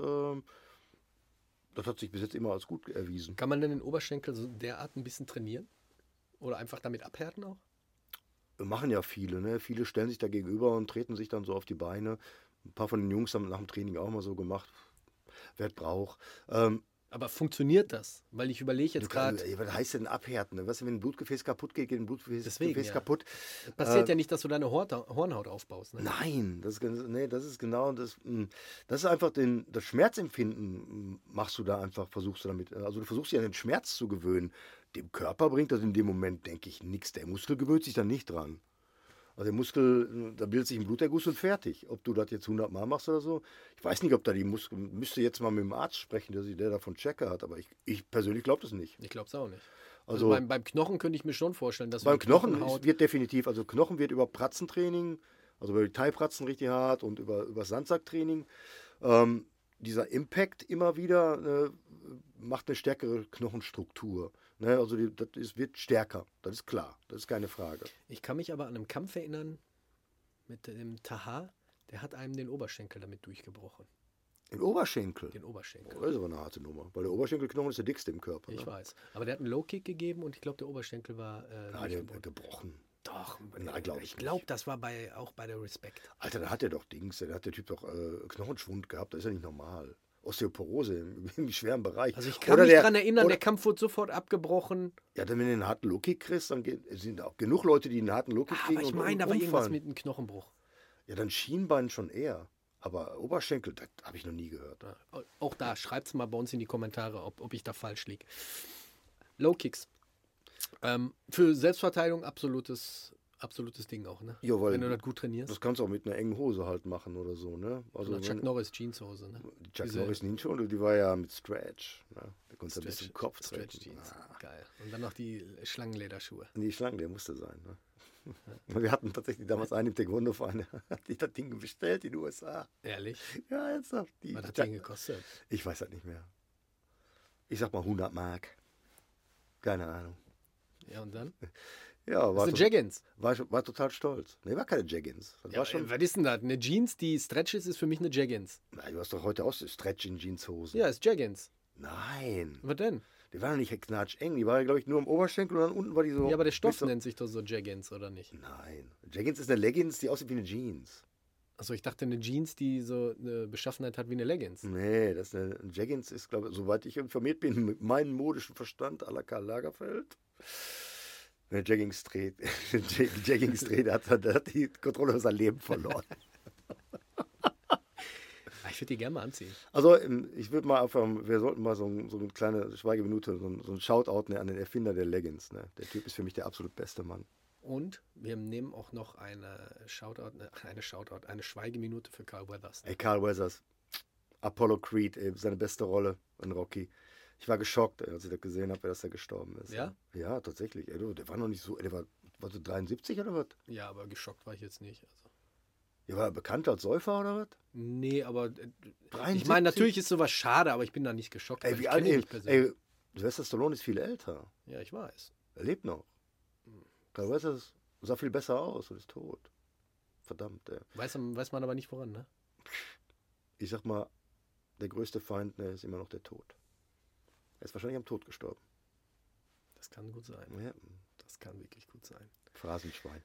Das hat sich bis jetzt immer als gut erwiesen. Kann man denn den Oberschenkel so derart ein bisschen trainieren? Oder einfach damit abhärten auch? Machen ja viele, ne? Viele stellen sich da gegenüber und treten sich dann so auf die Beine. Ein paar von den Jungs haben nach dem Training auch mal so gemacht. Wer es braucht. Aber funktioniert das? Weil ich überlege jetzt gerade, Was heißt denn abhärten? Ne? Weißt du, wenn ein Blutgefäß kaputt geht, geht ein Blutgefäß Deswegen, ja. kaputt. passiert ja nicht, dass du deine Hornhaut aufbaust. Ne? Nein, das ist genau das. Das ist einfach das Schmerzempfinden machst du da einfach, versuchst du damit. Also du versuchst dich an den Schmerz zu gewöhnen. Dem Körper bringt das in dem Moment, denke ich, nichts. Der Muskel gewöhnt sich da nicht dran. Also der Muskel, da bildet sich ein Bluterguss und fertig. Ob du das jetzt 100 Mal machst oder so. Ich weiß nicht, ob da die Muskel, müsste jetzt mal mit dem Arzt sprechen, der davon Checke hat. Aber ich persönlich glaube das nicht. Ich glaube es auch nicht. Also beim Knochen könnte ich mir schon vorstellen, dass beim die Knochen Knochenhaut- wird definitiv, also Knochen wird über Pratzentraining, also über die Thai-Pratzen richtig hart und über Sandsacktraining, dieser Impact immer wieder macht eine stärkere Knochenstruktur. Ne? Also wird stärker, das ist klar, das ist keine Frage. Ich kann mich aber an einen Kampf erinnern mit dem Taha, der hat einem den Oberschenkel damit durchgebrochen. Den Oberschenkel, Den Oberschenkel. das ist aber eine harte Nummer, weil der Oberschenkelknochen ist der dickste im Körper. Ich Ne? weiß. Aber der hat einen Low-Kick gegeben und ich glaube, der Oberschenkel war Nein, der durchgebrochen. gebrochen. Doch, Nein, glaub ich ich glaube, das war auch bei der Respect. Alter, da hat der doch da hat der Typ doch Knochenschwund gehabt, das ist ja nicht normal. Osteoporose im schweren Bereich. Also ich kann Oder mich daran erinnern, oder- der Kampf wurde sofort abgebrochen. Ja, dann wenn du einen harten Low-Kick kriegst, dann sind auch genug Leute, die einen harten Low-Kick kriegen Aber ich und meine, da war irgendwas umfallen. mit einem Knochenbruch. Ja, dann Schienbein schon eher. Aber Oberschenkel, das habe ich noch nie gehört. Ja, auch da, schreibt es mal bei uns in die Kommentare, ob ich da falsch liege. Low Kicks. Für Selbstverteidigung absolutes Ding auch, ne? Ja, weil Wenn du das gut trainierst. das kannst du auch mit einer engen Hose halt machen oder so, ne? Also Oder Chuck Norris Jeanshose, ne? die Chuck diese- Norris Ninja, die war ja mit Stretch. Ne? Da konntest du bis zum Kopf Stretch treten. Jeans. Geil. Und dann noch die Schlangenlederschuhe. Die Schlange, der musste sein. Ne? Wir hatten tatsächlich damals einen im Taekwondo-Verein, hat sich das Ding bestellt in den USA. Ehrlich? Ja, ernsthaft. Was hat den gekostet? Ich weiß das nicht mehr. Ich sag mal 100 Mark. Keine Ahnung. Ja, und dann? Ja, Das war, sind Jaggins. war total stolz. Ne, war keine Jaggins. Das Ja, war schon. was ist denn das? Eine Jeans, die Stretch ist für mich eine Jaggins. Nein, du hast doch heute auch so Stretch in Jeanshosen. Ja, ist Jaggins. Nein. Was denn? Die waren doch nicht knatscheng. Die war, glaube ich, nur am Oberschenkel und dann unten war die so. Ja, aber der Stoff so, nennt sich doch so Jaggins, oder nicht? Nein. Jaggins ist eine Leggings, die aussieht wie eine Jeans. Achso, ich dachte, eine Jeans, die so eine Beschaffenheit hat wie eine Leggings. Nee, ein Jaggins ist, glaube ich, soweit ich informiert bin, mit meinem modischen Verstand à la Karl Lagerfeld. Wenn Jaggings dreht, hat die Kontrolle über sein Leben verloren. Ich würde die gerne mal anziehen. Also, ich würde mal einfach, wir sollten mal so eine kleine Schweigeminute, so ein Shoutout an den Erfinder der Leggings. Ne? Der Typ ist für mich der absolut beste Mann. Und wir nehmen auch noch eine Schweigeminute für Carl Weathers. Ey, Carl Weathers, Apollo Creed, ey, seine beste Rolle in Rocky. Ich war geschockt, ey, als ich das gesehen habe, dass er gestorben ist. Ja? Ja, tatsächlich. Ey, der war noch nicht so, der war so 73 oder was? Ja, aber geschockt war ich jetzt nicht. Also. Ja, war er bekannt als Säufer oder was? Nee, aber 73? ich meine, natürlich ist sowas schade, aber ich bin da nicht geschockt. Ey, weil wie ich alt, kenne ihn ey, nicht persönlich. ey, Sylvester Stallone ist viel älter. Ja, ich weiß. Er lebt noch. Carl Weathers sah viel besser aus und ist tot. Verdammt, ey. Weiß man aber nicht woran, ne? Ich sag mal, der größte Feind, ne, ist immer noch der Tod. Er ist wahrscheinlich am Tod gestorben. Das kann gut sein. Ja, Das kann wirklich gut sein. Phrasenschwein.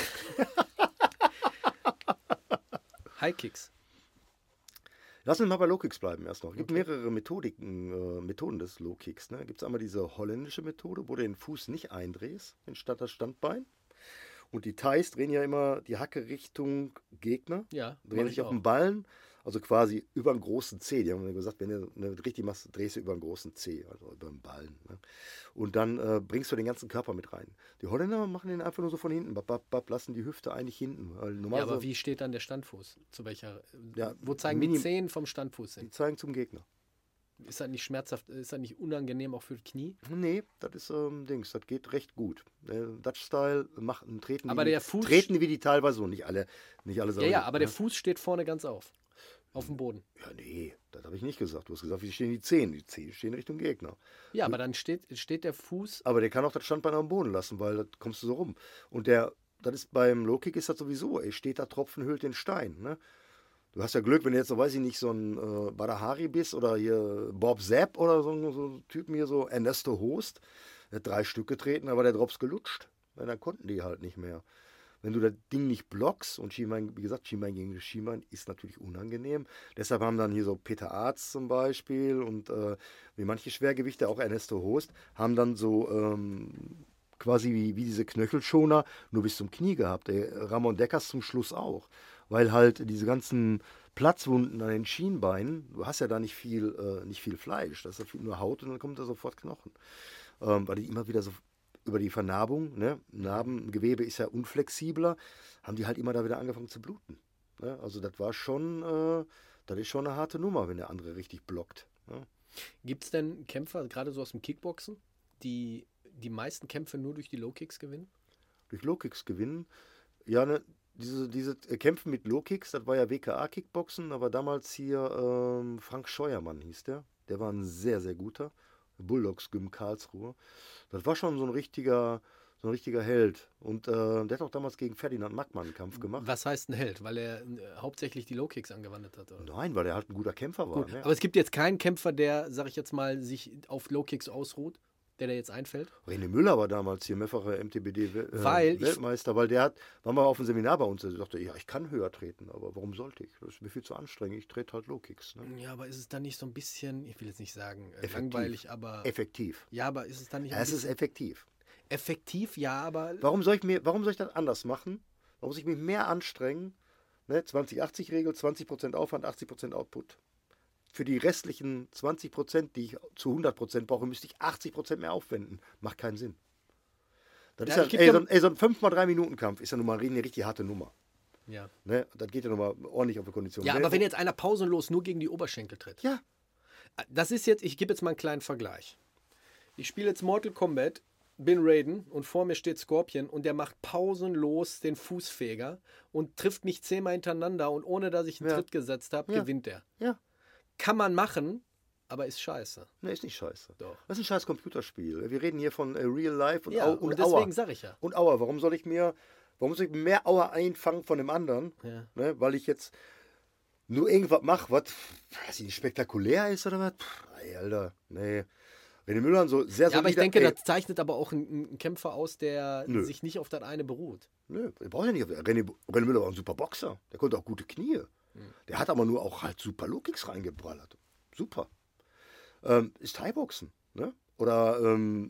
High Kicks. Lass uns mal bei Low Kicks bleiben erst noch. Es gibt mehrere Methoden des Low Kicks. Ne? Gibt es einmal diese holländische Methode, wo du den Fuß nicht eindrehst, statt das Standbein. Und die Thais drehen ja immer die Hacke Richtung Gegner, Ja, drehen sich auf den Ballen, also quasi über den großen Zeh. Die haben mir gesagt, wenn du eine richtig machst, drehst du über den großen Zeh, also über den Ballen. Ne? Und dann bringst du den ganzen Körper mit rein. Die Holländer machen den einfach nur so von hinten, lassen die Hüfte eigentlich hinten. Weil Ja, normalerweise aber wie steht dann der Standfuß? Zu welcher? Ja, wo zeigen die Zehen vom Standfuß die hin? zeigen zum Gegner. Ist das nicht schmerzhaft, ist das nicht unangenehm auch für das Knie? Nee, das ist das geht recht gut. Dutch-Style Aber der Fuß... treten wie die teilweise so, nicht alle Ja, aber der Fuß steht vorne ganz auf dem Boden. Ja, nee, das habe ich nicht gesagt. Du hast gesagt, wie stehen die Zehen? Die Zehen stehen Richtung Gegner. Ja, aber dann steht der Fuß... Aber der kann auch das Standbein am Boden lassen, weil da kommst du so rum. Und das ist beim Low-Kick ist das sowieso, steht da Tropfen hüllt den Stein, ne? Du hast ja Glück, wenn du jetzt, so weiß ich nicht, so ein Badahari bist oder hier Bob Zapp oder so ein Typen hier, so Ernesto Host, der hat 3 Stück getreten, aber der Drops gelutscht. Ja, dann konnten die halt nicht mehr. Wenn du das Ding nicht blockst, und Schienbein, wie gesagt, Schienbein gegen Schienbein ist natürlich unangenehm. Deshalb haben dann hier so Peter Arzt zum Beispiel und wie manche Schwergewichte, auch Ernesto Host, haben dann so quasi wie diese Knöchelschoner nur bis zum Knie gehabt. Ramon Deckers zum Schluss auch. Weil halt diese ganzen Platzwunden an den Schienbeinen, du hast ja da nicht viel Fleisch, das ist ja nur Haut und dann kommt da sofort Knochen. Weil die immer wieder so über die Vernarbung, ne? Narbengewebe ist ja unflexibler, haben die halt immer da wieder angefangen zu bluten. Ne? Also das ist schon eine harte Nummer, wenn der andere richtig blockt. Ne? Gibt es denn Kämpfer, gerade so aus dem Kickboxen, die meisten Kämpfe nur durch die Low-Kicks gewinnen? Durch Low-Kicks gewinnen? Ja, ne? Diese Kämpfe mit Low-Kicks, das war ja WKA-Kickboxen, aber damals hier Frank Scheuermann hieß der. Der war ein sehr, sehr guter. Bulldogs-Gym Karlsruhe. Das war schon so ein richtiger Held. Und der hat auch damals gegen Ferdinand Mackmann einen Kampf gemacht. Was heißt ein Held? Weil er hauptsächlich die Low-Kicks angewandt hat? Oder? Nein, weil er halt ein guter Kämpfer war. Gut, Ne? aber es gibt jetzt keinen Kämpfer, der, sag ich jetzt mal, sich auf Low-Kicks ausruht, der jetzt einfällt? René Müller war damals hier mehrfacher MTBD-Weltmeister, weil der war mal auf einem Seminar bei uns, der sagte, ja, ich kann höher treten, aber warum sollte ich? Das ist mir viel zu anstrengend, ich trete halt Low-Kicks. Ne? Ja, aber ist es dann nicht so ein bisschen, ich will jetzt nicht sagen langweilig, aber... Effektiv. Ja, aber ist es dann nicht... Es ist effektiv. Effektiv, ja, aber... Warum soll ich das anders machen? Warum muss ich mich mehr anstrengen? Ne? 20-80-Regel, 20% Aufwand, 80% Output. Für die restlichen 20%, die ich zu 100% brauche, müsste ich 80% mehr aufwenden. Macht keinen Sinn. Das ist so ein 5x3-Minuten-Kampf ist ja nun mal eine richtig harte Nummer. Ja. Ne? Das geht ja nochmal ordentlich auf die Kondition. Ja, aber wenn jetzt einer pausenlos nur gegen die Oberschenkel tritt. Ja. Das ist jetzt, ich gebe jetzt mal einen kleinen Vergleich. Ich spiele jetzt Mortal Kombat, bin Raiden und vor mir steht Scorpion und der macht pausenlos den Fußfeger und trifft mich 10-mal hintereinander und ohne dass ich einen Tritt gesetzt habe, gewinnt der. Ja. Kann man machen, aber ist scheiße. Ne, ist nicht scheiße. Doch. Das ist ein scheiß Computerspiel. Wir reden hier von Real Life und deswegen sage ich ja. Und Aua. Warum soll ich mehr Aua einfangen von dem anderen? Ja. Ne, weil ich jetzt nur irgendwas mache, was nicht spektakulär ist oder was? Ey, Alter, nee. René Müller so sehr, aber ich denke, das zeichnet aber auch einen Kämpfer aus, der sich nicht auf das eine beruht. Nö, der braucht ja nicht. René Müller war ein super Boxer. Der konnte auch gute Knie. Der hat aber nur auch halt super Low-Kicks reingeballert. Super. Ist Thai-Boxen. Ne? Oder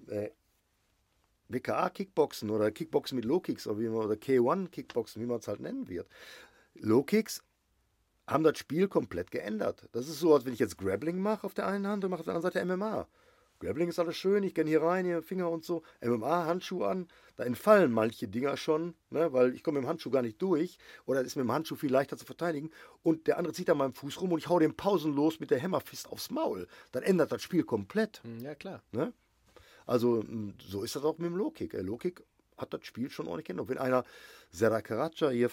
WKA-Kickboxen oder Kickboxen mit Low-Kicks oder K1-Kickboxen, wie man es halt nennen wird. Low-Kicks haben das Spiel komplett geändert. Das ist so, als wenn ich jetzt Grappling mache auf der einen Hand und mache auf der anderen Seite MMA. Grappling ist alles schön, ich gehe hier rein, hier Finger und so, MMA, Handschuh an, da entfallen manche Dinger schon, ne, weil ich komme mit dem Handschuh gar nicht durch oder ist mit dem Handschuh viel leichter zu verteidigen und der andere zieht an meinem Fuß rum und ich hau den pausenlos mit der Hammerfist aufs Maul. Dann ändert das Spiel komplett. Ja, klar. Ne? Also so ist das auch mit dem Low-Kick. Der Low-Kick hat das Spiel schon ordentlich geändert. Wenn einer Serra Karaca hier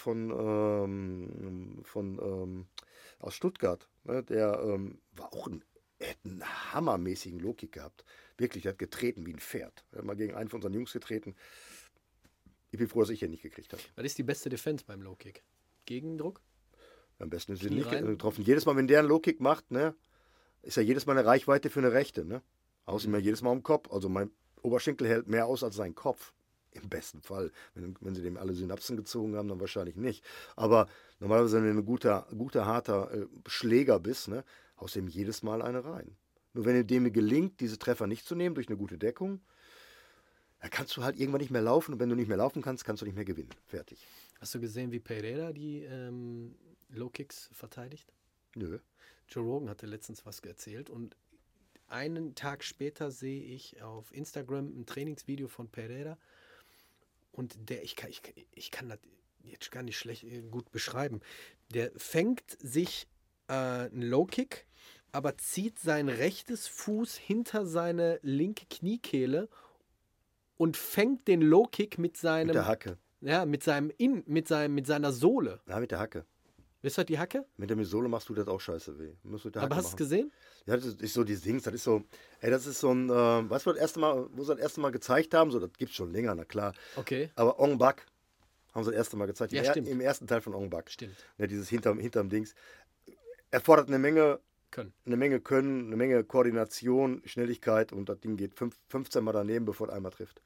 aus Stuttgart, ne, der war auch er hat einen hammermäßigen Low-Kick gehabt. Wirklich, er hat getreten wie ein Pferd. Er hat mal gegen einen von unseren Jungs getreten. Ich bin froh, dass ich ihn nicht gekriegt habe. Was ist die beste Defense beim Low-Kick? Gegendruck? Am besten ist er nicht getroffen. Jedes Mal, wenn der einen Low-Kick macht, ne, ist ja jedes Mal eine Reichweite für eine Rechte. Ne? Außerdem ja jedes Mal am Kopf. Also mein Oberschenkel hält mehr aus als sein Kopf. Im besten Fall. Wenn sie dem alle Synapsen gezogen haben, dann wahrscheinlich nicht. Aber normalerweise, wenn du ein guter harter Schläger bist, ne, haust du ihm jedes Mal eine rein. Nur wenn dem gelingt, diese Treffer nicht zu nehmen durch eine gute Deckung, dann kannst du halt irgendwann nicht mehr laufen. Und wenn du nicht mehr laufen kannst, kannst du nicht mehr gewinnen. Fertig. Hast du gesehen, wie Pereira die Low-Kicks verteidigt? Nö. Joe Rogan hatte letztens was erzählt und einen Tag später sehe ich auf Instagram ein Trainingsvideo von Pereira und ich kann das jetzt gar nicht gut beschreiben. Der fängt sich einen Low-Kick aber zieht sein rechtes Fuß hinter seine linke Kniekehle und fängt den Low-Kick mit seinem, Mit der Hacke. ja, mit seiner Sohle. Ja, mit der Hacke. Ist das die Hacke? Mit der Sohle machst du das auch scheiße weh. Musst du mit der Aber Hacke hast du es machen. gesehen? Ja, das ist so dieses Ding, das ist so, ein, weißt du, wo sie das erste Mal gezeigt haben? So, das gibt's schon länger, na klar. Okay, Aber Ong Bak haben sie das erste Mal gezeigt. Ja, stimmt. Im ersten Teil von Ong Bak. stimmt. Ja, dieses hinterm Dings. Erfordert eine Menge Können. Können, eine Menge Koordination, Schnelligkeit und das Ding geht 15 Mal daneben, bevor es einmal trifft.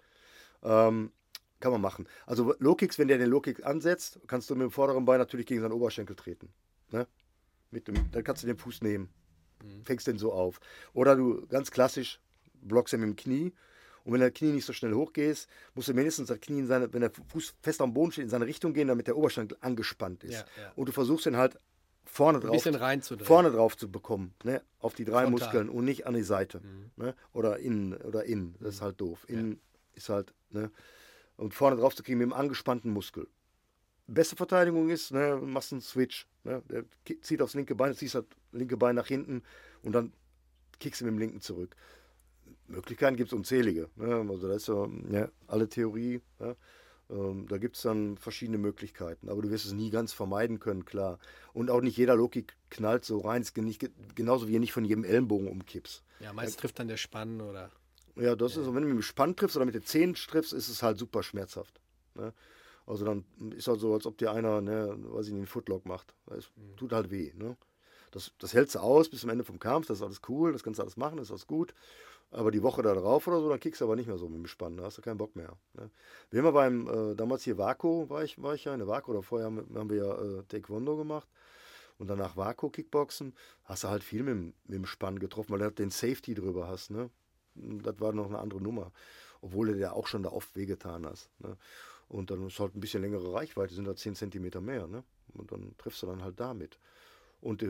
Kann man machen. Also Low-Kicks, wenn der den Low-Kick ansetzt, kannst du mit dem vorderen Bein natürlich gegen seinen Oberschenkel treten. Ne? Dann kannst du den Fuß nehmen. Fängst den so auf. Oder du, ganz klassisch, blockst ihn mit dem Knie. Und wenn der Knie nicht so schnell hochgehst, musst du mindestens das Knie, wenn der Fuß fest am Boden steht, in seine Richtung gehen, damit der Oberschenkel angespannt ist. Ja, ja. Und du versuchst ihn halt vorne Ein drauf, bisschen reinzudrehen. vorne drauf zu bekommen, ne? Auf die drei Frontal. Muskeln und nicht an die Seite. Ne? Oder innen. Das ist halt doof. Innen ist halt, ne? Und vorne drauf zu kriegen mit einem angespannten Muskel. Beste Verteidigung ist, ne, du machst einen Switch. Ne? Der zieht aufs linke Bein, ziehst das linke Bein nach hinten und dann kickst du mit dem linken zurück. Möglichkeiten gibt es unzählige. Ne? Also da ist ja alle Theorie. Ja? Da gibt es dann verschiedene Möglichkeiten. Aber du wirst es nie ganz vermeiden können, klar. Und auch nicht jeder Low-Kick knallt so rein. Genauso wie ihr nicht von jedem Ellenbogen umkippst. Ja, meist trifft dann der Spann oder. Ja, das ist so, wenn du mit dem Spann triffst oder mit den Zähnen triffst, ist es halt super schmerzhaft. Ne? Also dann ist halt so, als ob dir einer, ne, weiß ich nicht, einen Footlock macht. Es tut halt weh. Ne? Das hältst du aus bis zum Ende vom Kampf, das ist alles cool, das kannst du alles machen, das ist alles gut. Aber die Woche da drauf oder so, dann kickst du aber nicht mehr so mit dem Spann, da hast du keinen Bock mehr. Ne? Wir haben beim, damals hier Vaco, war ich ja in der Vaco, oder vorher haben wir ja Taekwondo gemacht. Und danach Vaco Kickboxen, hast du halt viel mit dem Spann getroffen, weil du halt den Safety drüber hast. Ne? Das war noch eine andere Nummer. Obwohl du dir auch schon da oft wehgetan hast. Ne? Und dann ist halt ein bisschen längere Reichweite, sind da 10 Zentimeter mehr. Ne? Und dann triffst du dann halt damit. Und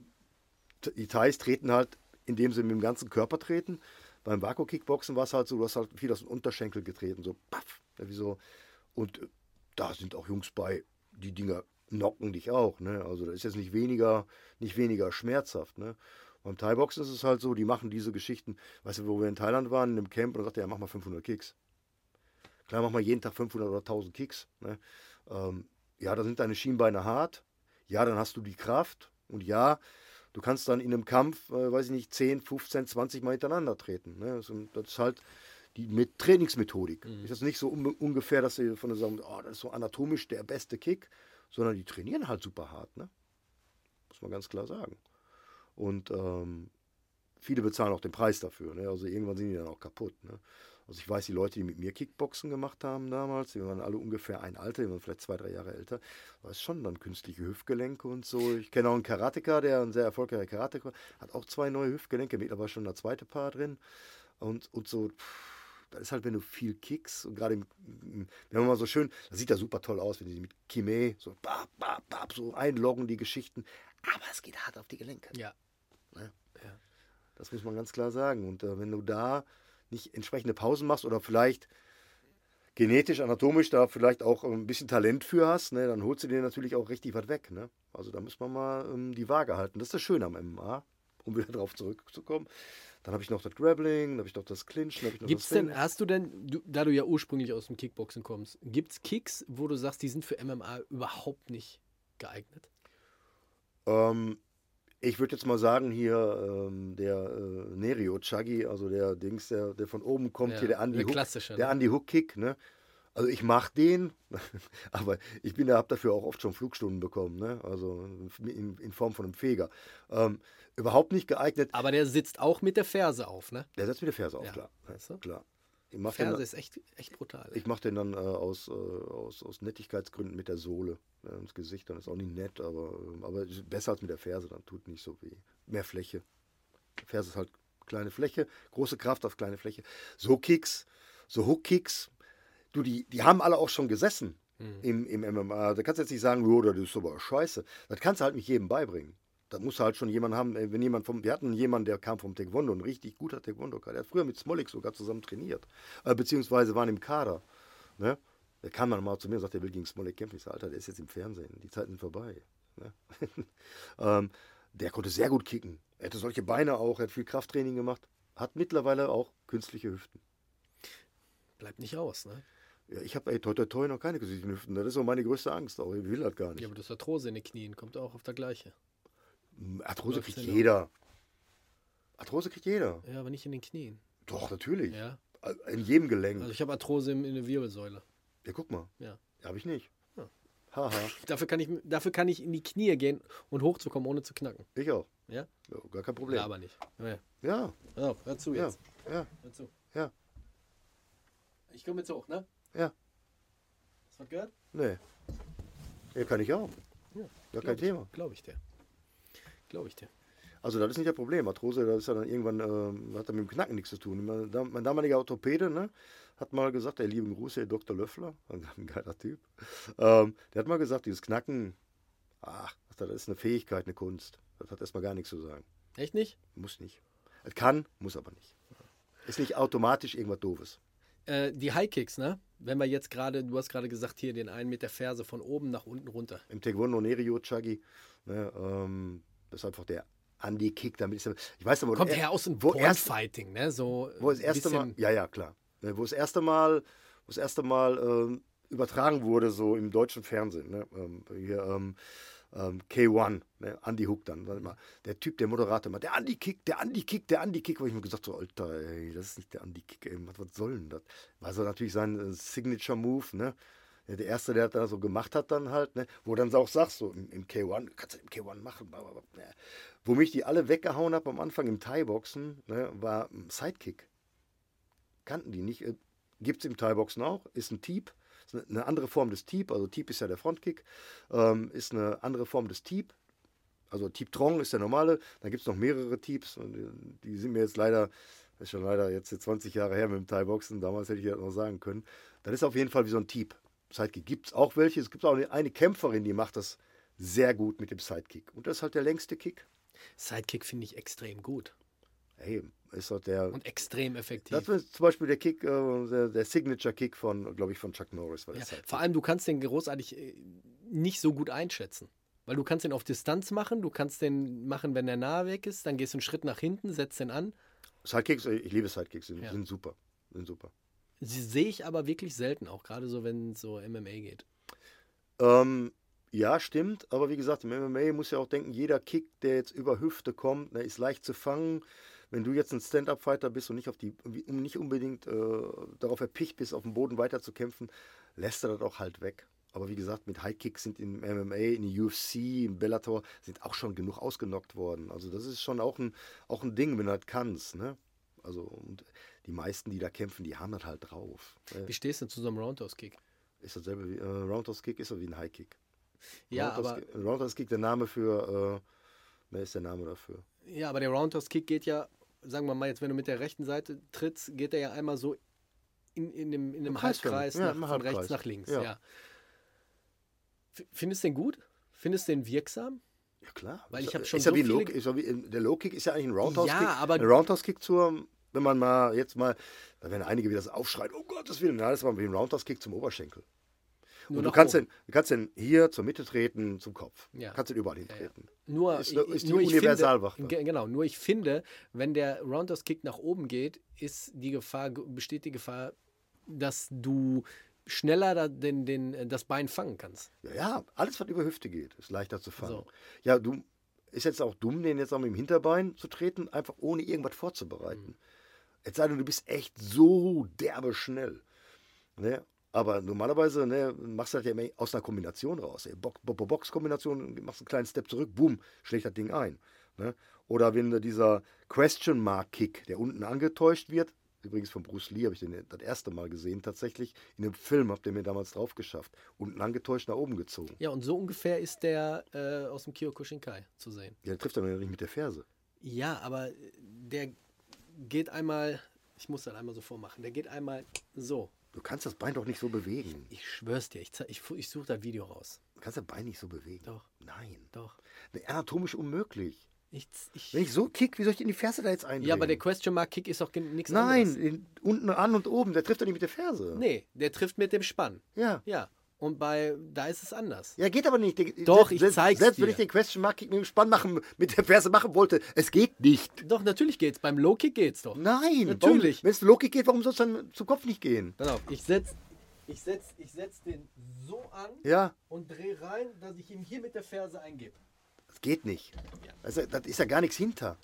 die Thais treten halt, indem sie mit dem ganzen Körper treten. Beim Vaco-Kickboxen war es halt so, du hast halt viel aus dem Unterschenkel getreten. So, paff. Wie so. Und da sind auch Jungs bei, die Dinger knocken dich auch. Ne? Also das ist jetzt nicht weniger schmerzhaft. Ne? Beim Thai-Boxen ist es halt so, die machen diese Geschichten, weißt du, wo wir in Thailand waren, in einem Camp, und dann sagt er, ja, mach mal 500 Kicks. Klar, mach mal jeden Tag 500 oder 1000 Kicks. Ne? Ja, da sind deine Schienbeine hart. Ja, dann hast du die Kraft. Und ja, du kannst dann in einem Kampf, weiß ich nicht, 10, 15, 20 Mal hintereinander treten. Ne? Das ist halt die Trainingsmethodik. Ist das nicht so ungefähr, dass sie von der sagen, oh, das ist so anatomisch der beste Kick, sondern die trainieren halt super hart. Ne? Muss man ganz klar sagen. Und viele bezahlen auch den Preis dafür. Ne? Also irgendwann sind die dann auch kaputt. Ne? Also ich weiß, die Leute, die mit mir Kickboxen gemacht haben damals, die waren alle ungefähr ein Alter, die waren vielleicht 2, 3 Jahre älter. Da ist schon dann künstliche Hüftgelenke und so. Ich kenne auch einen Karateka, der ein sehr erfolgreicher Karateka hat, auch 2 neue Hüftgelenke, mittlerweile schon der zweite Paar drin. Und so, das ist halt, wenn du viel kickst und gerade wenn man mal so schön, das sieht ja super toll aus, wenn die mit Kime so, so einloggen, die Geschichten. Aber es geht hart auf die Gelenke. Ja. Ne? Ja. Das muss man ganz klar sagen. Und wenn du da nicht entsprechende Pausen machst oder vielleicht genetisch, anatomisch da vielleicht auch ein bisschen Talent für hast, ne, dann holst du dir natürlich auch richtig was weg. Ne? Also da muss man mal die Waage halten. Das ist das Schöne am MMA, um wieder drauf zurückzukommen. Dann habe ich noch das Grappling, dann habe ich noch das Clinchen, dann habe ich noch Gibt's das Ring. denn, hast du denn, da du ja ursprünglich aus dem Kickboxen kommst, gibt es Kicks, wo du sagst, die sind für MMA überhaupt nicht geeignet? Ich würde jetzt mal sagen, hier der Nerio Chagi, also der Dings, der von oben kommt, Ja, hier der der klassische, der ne? Andy Hook Kick, ne? Also ich mache den, aber ich habe dafür auch oft schon Flugstunden bekommen, ne? Also in Form von einem Feger. Überhaupt nicht geeignet. Aber der sitzt auch mit der Ferse auf, ne? Der setzt mir die Ferse auf, Ja, klar. weißt du? Klar. Ich mache Ferse den, ist echt brutal. ich mach den dann aus Nettigkeitsgründen mit der Sohle ins Gesicht. Dann ist auch nicht nett, aber besser als mit der Ferse, dann tut nicht so weh. Mehr Fläche. Ferse ist halt kleine Fläche, große Kraft auf kleine Fläche. So Kicks, so Hook-Kicks, du, die haben alle auch schon gesessen im MMA. Da kannst du jetzt nicht sagen, oh, das ist aber scheiße. Das kannst du halt nicht jedem beibringen. Da musst du halt schon jemanden haben, wir hatten jemanden, der kam vom Taekwondo, ein richtig guter Taekwondo-Kader. Der hat früher mit Smolik sogar zusammen trainiert. Beziehungsweise waren im Kader. Ne? Der kam dann mal zu mir und sagte, der will gegen Smolik kämpfen. Ich sage, Alter, der ist jetzt im Fernsehen. Die Zeiten sind vorbei. Ne? Der konnte sehr gut kicken. Er hatte solche Beine auch, er hat viel Krafttraining gemacht. Hat mittlerweile auch künstliche Hüften. Bleibt nicht aus, ne? Ja, ich habe toi toi toi noch keine künstlichen Hüften. Das ist auch meine größte Angst. Auch. Ich will das gar nicht. Ja, aber das Arthrose in den Knien kommt auch auf der gleiche. Arthrose läuft's kriegt denn jeder. Arthrose kriegt jeder. Ja, aber nicht in den Knien. Doch, natürlich. Ja. In jedem Gelenk. Also ich habe Arthrose in der Wirbelsäule. Ja, guck mal. Ja. Habe ich nicht. Ja. Haha. Dafür kann ich in die Knie gehen und hochzukommen, ohne zu knacken. Ich auch. Ja? Ja, gar kein Problem. Ja, aber nicht. Ja. Ja, Oh, hör zu ja, jetzt. ja, Hör zu. ja, Ich komme jetzt hoch, ne? ja. Hast du was gehört? Nee. Ja, kann ich auch. Ja. Gar kein Thema. Glaube ich dir. Glaube ich dir. Also das ist nicht das Problem. Arthrose, das ist ja dann irgendwann, hat dann mit dem Knacken nichts zu tun. Mein damaliger Orthopäde, ne, hat mal gesagt, der liebe Gruß, Herr Dr. Löffler, ein geiler Typ, der hat mal gesagt, dieses Knacken, das ist eine Fähigkeit, eine Kunst. Das hat erstmal gar nichts zu sagen. Echt nicht? Muss nicht. Es kann, muss aber nicht. Ist nicht automatisch irgendwas Doofes. Die High-Kicks, ne? Wenn wir jetzt gerade, du hast gerade gesagt, hier den einen mit der Ferse von oben nach unten runter. Im Taekwondo Nerio Chagi, ne, das ist einfach der Andy-Kick. Ich weiß aber, Kommt her aus dem Point-Fighting, ne? So wo das erste Mal, ja, klar. Ne, wo das erste Mal übertragen wurde, so im deutschen Fernsehen. Ne, K1, ne, Andy Hook dann. Der Typ, der Moderator, immer, der Andy-Kick, wo ich mir gesagt habe, so, Alter, ey, das ist nicht der Andy-Kick, ey, was soll denn das? War so natürlich sein Signature-Move, ne? Ja, der Erste, der das so gemacht hat dann halt, ne? Wo dann auch sagst, so im K1, kannst du im K1 machen, ne? Wo mich die alle weggehauen habe am Anfang im Thai-Boxen, ne, war ein Sidekick. Kannten die nicht. Gibt es im Thai-Boxen auch, ist ein Teep. Ist eine andere Form des Teep, also Teep ist ja der Frontkick, ist eine andere Form des Teep, also Teep Trong ist der normale, dann gibt es noch mehrere Teeps, und die sind mir jetzt leider, das ist schon leider jetzt 20 Jahre her mit dem Thai-Boxen, damals hätte ich das noch sagen können, das ist auf jeden Fall wie so ein Teep. Sidekick gibt es auch welche, es gibt auch eine Kämpferin, die macht das sehr gut mit dem Sidekick und das ist halt der längste Kick. Sidekick finde ich extrem gut. Hey, ist halt der... Und extrem effektiv. Das ist zum Beispiel der Kick, der Signature-Kick von, glaube ich, von Chuck Norris. War das Ja, vor allem, du kannst den großartig nicht so gut einschätzen. Weil du kannst den auf Distanz machen, du kannst den machen, wenn der nahe weg ist, dann gehst du einen Schritt nach hinten, setzt den an. Sidekicks, ich liebe Sidekicks, sind super. Sind super. Sie sehe ich aber wirklich selten, auch gerade so, wenn es so MMA geht. Ja, stimmt, aber wie gesagt, im MMA muss ja auch denken, jeder Kick, der jetzt über Hüfte kommt, der ist leicht zu fangen. Wenn du jetzt ein Stand-Up-Fighter bist und nicht unbedingt darauf erpicht bist, auf dem Boden weiterzukämpfen, lässt er das auch halt weg. Aber wie gesagt, mit High-Kicks sind im MMA, in der UFC, im Bellator, sind auch schon genug ausgenockt worden. Also das ist schon auch ein Ding, wenn du das kannst. Ne? Also und die meisten, die da kämpfen, die haben das halt drauf. Wie stehst du zu so einem Roundhouse-Kick? Ist dasselbe wie Roundhouse-Kick, ist so wie ein High-Kick. Ja, aber... Roundhouse-Kick, der Name für... wer ist der Name dafür? Ja, aber der Roundhouse-Kick geht ja, sagen wir mal jetzt, wenn du mit der rechten Seite trittst, geht er ja einmal so in dem Halbkreis, von rechts nach links. Ja. Findest du den gut? Findest du den wirksam? Ja, klar. Weil ich habe schon ist ja so wie viele... der Low-Kick ist ja eigentlich ein Roundhouse-Kick. Ja, aber... Ein Roundhouse-Kick wenn man da werden einige wieder so aufschreien, oh Gottes Willen, das war wie ein Roundhouse-Kick zum Oberschenkel. Und du kannst den hier zur Mitte treten, zum Kopf. Ja. Kannst den überall hintreten. Ja. Ist die Universalwaffe. Genau, nur ich finde, wenn der Roundhouse-Kick nach oben geht, besteht die Gefahr, dass du schneller das Bein fangen kannst. Ja, alles, was über Hüfte geht, ist leichter zu fangen. So. Ja, ist jetzt auch dumm, den jetzt auch mit dem Hinterbein zu treten, einfach ohne irgendwas vorzubereiten. Jetzt sei denn, du bist echt so derbe schnell. Ne? Aber normalerweise machst du das ja immer aus einer Kombination raus. Box-Kombination, machst einen kleinen Step zurück, boom, schlägt das Ding ein. Ne? Oder wenn dieser Question-Mark-Kick, der unten angetäuscht wird, übrigens von Bruce Lee, habe ich den das erste Mal gesehen, tatsächlich in einem Film, habt ihr mir damals drauf geschafft, unten angetäuscht, nach oben gezogen. Ja, und so ungefähr ist der aus dem Kyokushinkai zu sehen. Ja, der trifft dann ja nicht mit der Ferse. Ja, aber der geht einmal, ich muss das einmal so vormachen, der geht einmal so. Du kannst das Bein doch nicht so bewegen. Ich schwör's dir, ich suche das Video raus. Du kannst das Bein nicht so bewegen. Doch. Nein. Doch. Anatomisch unmöglich. Wenn ich so kick, wie soll ich in die Ferse da jetzt eindrehen? Ja, aber der Question-Mark-Kick ist doch nichts anderes. Nein, unten an und oben, der trifft doch nicht mit der Ferse. Nee, der trifft mit dem Spann. Ja. Ja. und da ist es anders. Ja, geht aber nicht. Doch, ich zeig's Selbst wenn dir. ich den Question Mark Kick mit dem Spann mit der Ferse machen wollte, es geht nicht. Doch, natürlich geht's. Beim Low-Kick geht's doch. Nein, Natürlich. Wenn es Low-Kick geht, warum soll es dann zum Kopf nicht gehen? Pass auf, ich setz den so an Ja, und drehe rein, dass ich ihm hier mit der Ferse eingebe. das geht nicht. Ja. Also, das ist ja gar nichts hinter.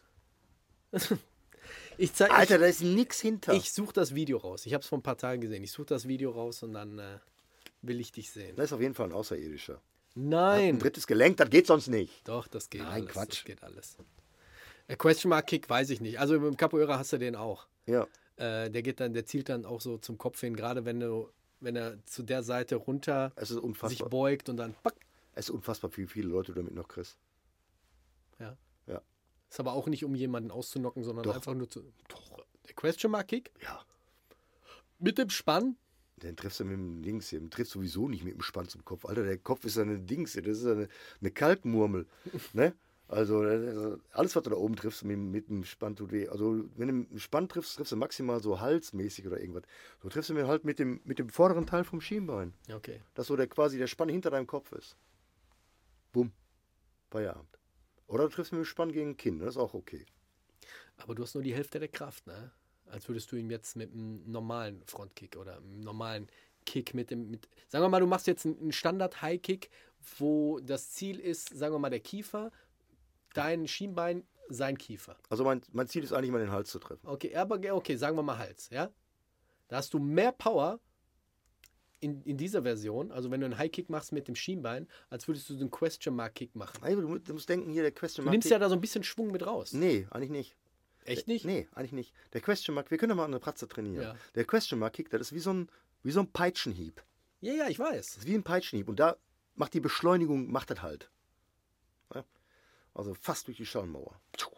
Alter, da ist nichts hinter. ich suche das Video raus. Ich habe es vor ein paar Tagen gesehen. Ich suche das Video raus und dann will ich dich sehen. Das ist auf jeden Fall ein Außerirdischer. Ein Nein. drittes Gelenk, das geht sonst nicht. Doch, das geht Nein, alles. Quatsch. Das geht alles. Question Mark Kick weiß ich nicht. Also im Capoeira hast du den auch. Ja. Der zielt dann auch so zum Kopf hin, gerade wenn er zu der Seite runter Es ist sich unfassbar. beugt und dann pack. Es ist unfassbar, wie viele Leute du damit noch kriegst. Ja. Ja. Ist aber auch nicht, um jemanden auszunocken, sondern Doch. einfach nur der Question Mark Kick Ja. mit dem Spann. Den triffst du mit dem Dings hier. Den triffst du sowieso nicht mit dem Spann zum Kopf. Alter, der Kopf ist eine Dings hier. Das ist eine Kalkmurmel. Ne? Also alles, was du da oben triffst, mit dem Spann tut weh. Also wenn du mit dem Spann triffst, triffst du maximal so halsmäßig oder irgendwas. So triffst du mir halt mit dem vorderen Teil vom Schienbein. Okay. Dass so quasi der Spann hinter deinem Kopf ist. Bumm. Feierabend. Oder du triffst mit dem Spann gegen ein Kinn. Das ist auch okay. Aber Du hast nur die Hälfte der Kraft, ne? Als würdest du ihm jetzt mit einem normalen Frontkick oder einem normalen Kick sagen wir mal, du machst jetzt einen Standard-High-Kick, wo das Ziel ist, sagen wir mal, der Kiefer, dein Schienbein, sein Kiefer. Also mein Ziel ist eigentlich mal den Hals zu treffen. Okay, okay, sagen wir mal Hals, ja? Da hast du mehr Power in dieser Version, also wenn du einen High-Kick machst mit dem Schienbein, als würdest du einen Question-Mark-Kick machen. Du musst denken, hier der Question Du Mark. nimmst ja da so ein bisschen Schwung mit raus. Nee, eigentlich nicht. Echt nicht? Nee, eigentlich nicht. Der Question Mark, wir können ja mal an der Pratze trainieren. Ja. Der Question Mark Kick, das ist wie so ein Peitschenhieb. Ja, ich weiß. Das ist wie ein Peitschenhieb. Und da macht die Beschleunigung, macht das halt. Ja? Also fast durch die Schallmauer.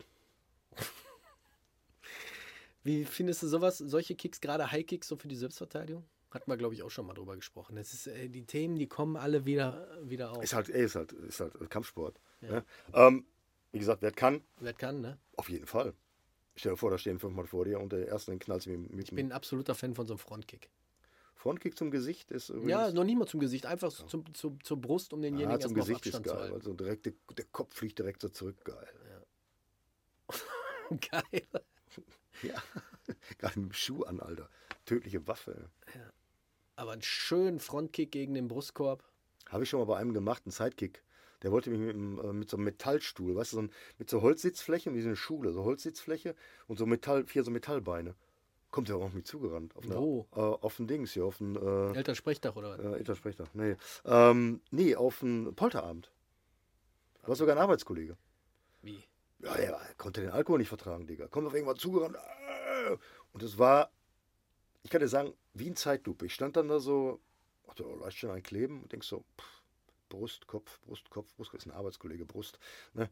Wie findest du solche Kicks, gerade High-Kicks, so für die Selbstverteidigung? Hatten wir, glaube ich, auch schon mal drüber gesprochen. Das ist, die Themen, die kommen alle wieder auf. Ist halt Kampfsport. Ja. Ja? Wie gesagt, wer kann, Wer kann, ne? auf jeden Fall. Stell dir vor, da stehen 5 Mann vor dir und der erste den knallt mit Ich bin ein absoluter Fan von so einem Frontkick. Frontkick zum Gesicht ist übrigens. Ja, noch nicht mal zum Gesicht, einfach zur Brust, um denjenigen zum erstmal auf Gesicht ist Abstand zu geil. halten. Also direkt, der Kopf fliegt direkt so zurück. Geil. Geil. Ja. Gerade mit dem Schuh an, Alter. Tödliche Waffe. Aber einen schönen Frontkick gegen den Brustkorb. Habe ich schon mal bei einem gemacht, einen Sidekick. Der wollte mich mit so einem Metallstuhl, weißt du, mit so Holzsitzfläche, wie so eine Schule, so Holzsitzfläche und so 4 so Metallbeine. Kommt der auch auf mich zugerannt. Wo? Auf ein Dings hier, auf ein Elternsprechtag oder was? Elternsprechtag. Nee. Nee, auf ein Polterabend. Du warst sogar ein Arbeitskollege. Wie? Ja, er konnte den Alkohol nicht vertragen, Digga. Kommt auf irgendwann zugerannt. Und es war, ich kann dir sagen, wie ein Zeitlupe. Ich stand dann da so, dachte, leicht schon ein Kleben und denk so, Brust, Kopf, ist ein Arbeitskollege, Brust. Ne?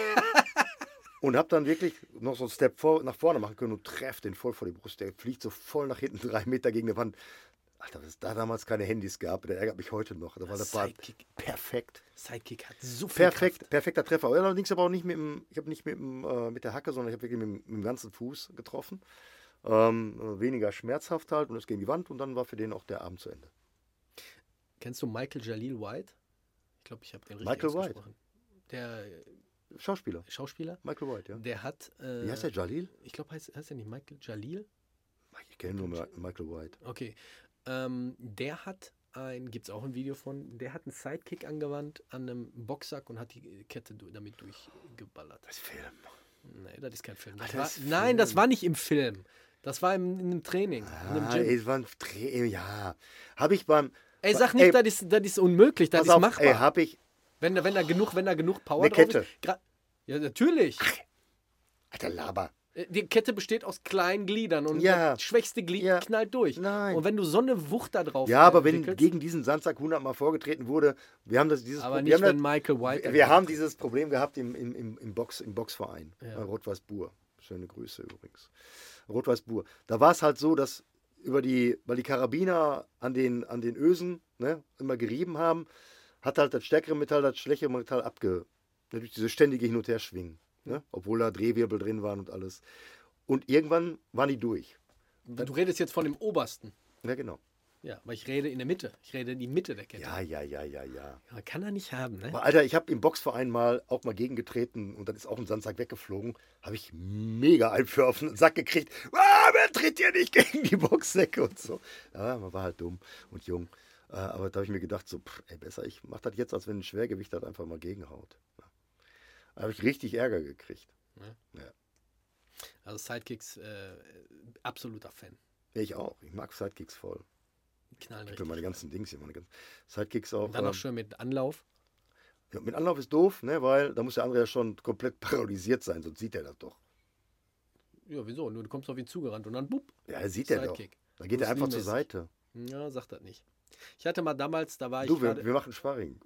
Und hab dann wirklich noch so einen Step nach vorne machen können und treff den voll vor die Brust. Der fliegt so voll nach hinten 3 Meter gegen die Wand. Alter, dass es da damals keine Handys gab, der ärgert mich heute noch. Das war perfekt. Sidekick hat so viel Kraft. Perfekter Treffer. Allerdings aber auch nicht mit der Hacke, sondern ich habe wirklich mit dem ganzen Fuß getroffen. Weniger schmerzhaft halt und es ging die Wand und dann war für den auch der Abend zu Ende. Kennst du Michael Jalil White? Ich glaube, ich habe den richtig Michael White? ausgesprochen. Der Schauspieler. Michael White, ja. Der hat... Wie heißt der, Jalil? Ich glaube, heißt er nicht Michael Jalil? Ich kenne nur Michael White. Okay. Der hat gibt es auch ein Video von, der hat einen Sidekick angewandt an einem Boxsack und hat die Kette damit durchgeballert. Das ist Film. Nee, das ist kein Film. Nein, das war nicht im Film. Das war in einem Training. In einem Gym. Es war ein ja. Habe ich beim... Ey, sag nicht, das ist unmöglich, das ist machbar. Ey, habe ich... Wenn da genug Power Eine drauf Kette. ist. Ja, natürlich. Alter, Laber. Die Kette besteht aus kleinen Gliedern und das schwächste Glied knallt durch. Nein. Und wenn du so eine Wucht da drauf Ja, aber wenn gegen diesen Sandsack 100-mal vorgetreten wurde, wir haben dieses aber Problem... nicht, wenn Michael White... Wir haben dieses Problem gehabt im Boxverein. Ja. Bei Rot-Weiß-Bur. Schöne Grüße übrigens. Rot-Weiß-Bur. Da war es halt so, dass weil die Karabiner an den Ösen, ne, immer gerieben haben, hat halt das stärkere Metall das schwächere Metall durch diese ständige Hin- und Herschwingen. Ne? Obwohl da Drehwirbel drin waren und alles. Und irgendwann waren die durch. Du redest jetzt von dem Obersten. Ja, genau. Ja, aber ich rede in der Mitte. Ich rede in die Mitte der Kette. Ja. Ja, kann er nicht haben, ne? Aber Alter, ich habe im Boxverein auch mal gegengetreten und dann ist auch ein Sandsack weggeflogen. Habe ich mega einen für auf den Sack gekriegt. Wer tritt hier nicht gegen die Boxsäcke und so. Ja, man war halt dumm und jung. Aber da habe ich mir gedacht, so, besser, ich mache das jetzt, als wenn ein Schwergewicht das einfach mal gegenhaut. Ja. Da habe ich richtig Ärger gekriegt. Ja. Also Sidekicks, absoluter Fan. Ja, ich auch. Ich mag Sidekicks voll. Knallen Ich richtig. bin meine ganzen Dings hier, meine ganzen Sidekicks auch. Und dann auch schön mit Anlauf. Ja, mit Anlauf ist doof, ne, weil da muss der andere ja schon komplett paralysiert sein, sonst sieht er das doch. Ja, wieso? Nur du kommst auf ihn zugerannt und dann bupp. Ja, er sieht er doch. Sidekick. Da geht er einfach zur Muslimmäßig. Seite. Ja, sag das nicht. Ich hatte mal damals, da war ich Du, gerade- wir machen Sparring.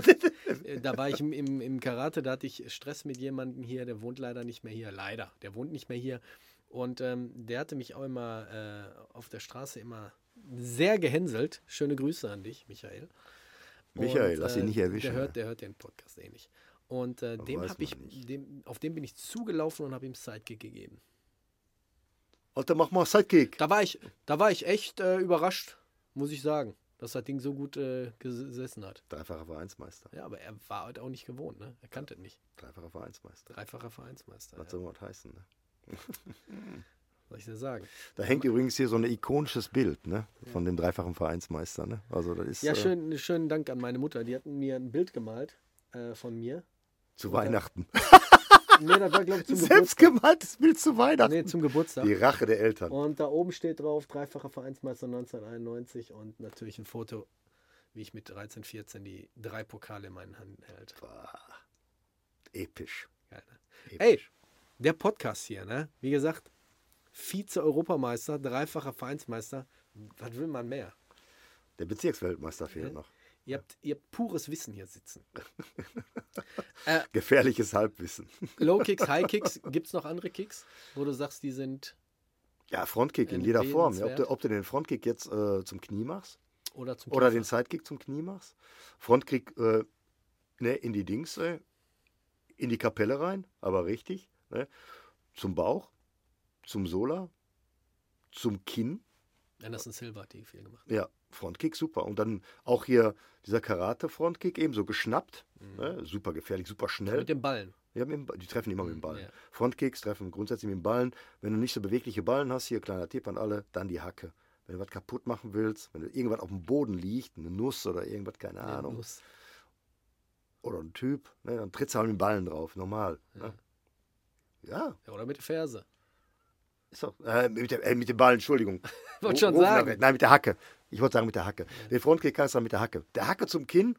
da war ich im Karate, da hatte ich Stress mit jemandem hier, der wohnt leider nicht mehr hier. Leider, der wohnt nicht mehr hier. Und der hatte mich auch immer auf der Straße immer sehr gehänselt. Schöne Grüße an dich, Michael. Michael, lass ihn nicht erwischen. Der hört den Podcast eh nicht. Und dem weiß habe ich, man nicht. auf den bin ich zugelaufen und habe ihm Sidekick gegeben. Alter, mach mal Sidekick. Da war ich echt überrascht, muss ich sagen, dass das Ding so gut gesessen hat. Dreifacher Vereinsmeister. Ja, aber er war halt auch nicht gewohnt, ne? Er kannte es nicht. Dreifacher Vereinsmeister. Dreifacher Vereinsmeister. Was Ja. soll man das heißen, ne? Soll ich dir sagen? Da hängt übrigens hier so ein ikonisches Bild, ne? Von dem dreifachen Vereinsmeister, ne? Also das ist Ja, schönen Dank an meine Mutter. Die hatten mir ein Bild gemalt von mir. zu Weihnachten. Nee, das war, glaube ich, zum Geburtstag. Selbstgemaltes Bild zu Weihnachten. Nee, zum Geburtstag. Die Rache der Eltern. Und da oben steht drauf, dreifacher Vereinsmeister 1991 und natürlich ein Foto, wie ich mit 13, 14 die 3 Pokale in meinen Händen hält. Boah. Episch. Geil, ne? Episch. Ey, der Podcast hier, ne? Wie gesagt, Vize-Europameister, dreifacher Vereinsmeister. Was will man mehr? Der Bezirksweltmeister fehlt noch. Ihr habt pures Wissen hier sitzen. Gefährliches Halbwissen. Low Kicks, High Kicks, gibt es noch andere Kicks, wo du sagst, die sind Ja, Frontkick in jeder Form. Ja, Empfehlenswert. ob du den Frontkick jetzt zum Knie machst oder zum oder Kiefer? den Sidekick zum Knie machst. Frontkick ne, in die Dings, in die Kapelle rein, aber richtig. Ne, zum Bauch, zum Sola, zum Kinn. Anderson Silva hat die viel gemacht. Ja, Frontkick super. Und dann auch hier dieser Karate-Frontkick eben so geschnappt. Ne, super gefährlich, super schnell. Mit dem Ballen. Ja, die treffen immer mit dem Ballen. Ja. Frontkicks treffen grundsätzlich mit dem Ballen. Wenn du nicht so bewegliche Ballen hast, hier kleiner Tipp an alle, dann die Hacke. Wenn du was kaputt machen willst, wenn du irgendwas auf dem Boden liegt, eine Nuss oder irgendwas, keine Ahnung, Nuss. oder ein Typ, ne, dann trittst du halt mit dem Ballen drauf, normal. Ne? Ja, Ja, oder mit der Ferse. ist doch, mit dem Ballen, Entschuldigung. Wollte schon Rufen sagen. wir- Nein, mit der Hacke. Ich wollte sagen mit der Hacke. Den Frontkick kannst du dann mit der Hacke. Der Hacke zum Kinn,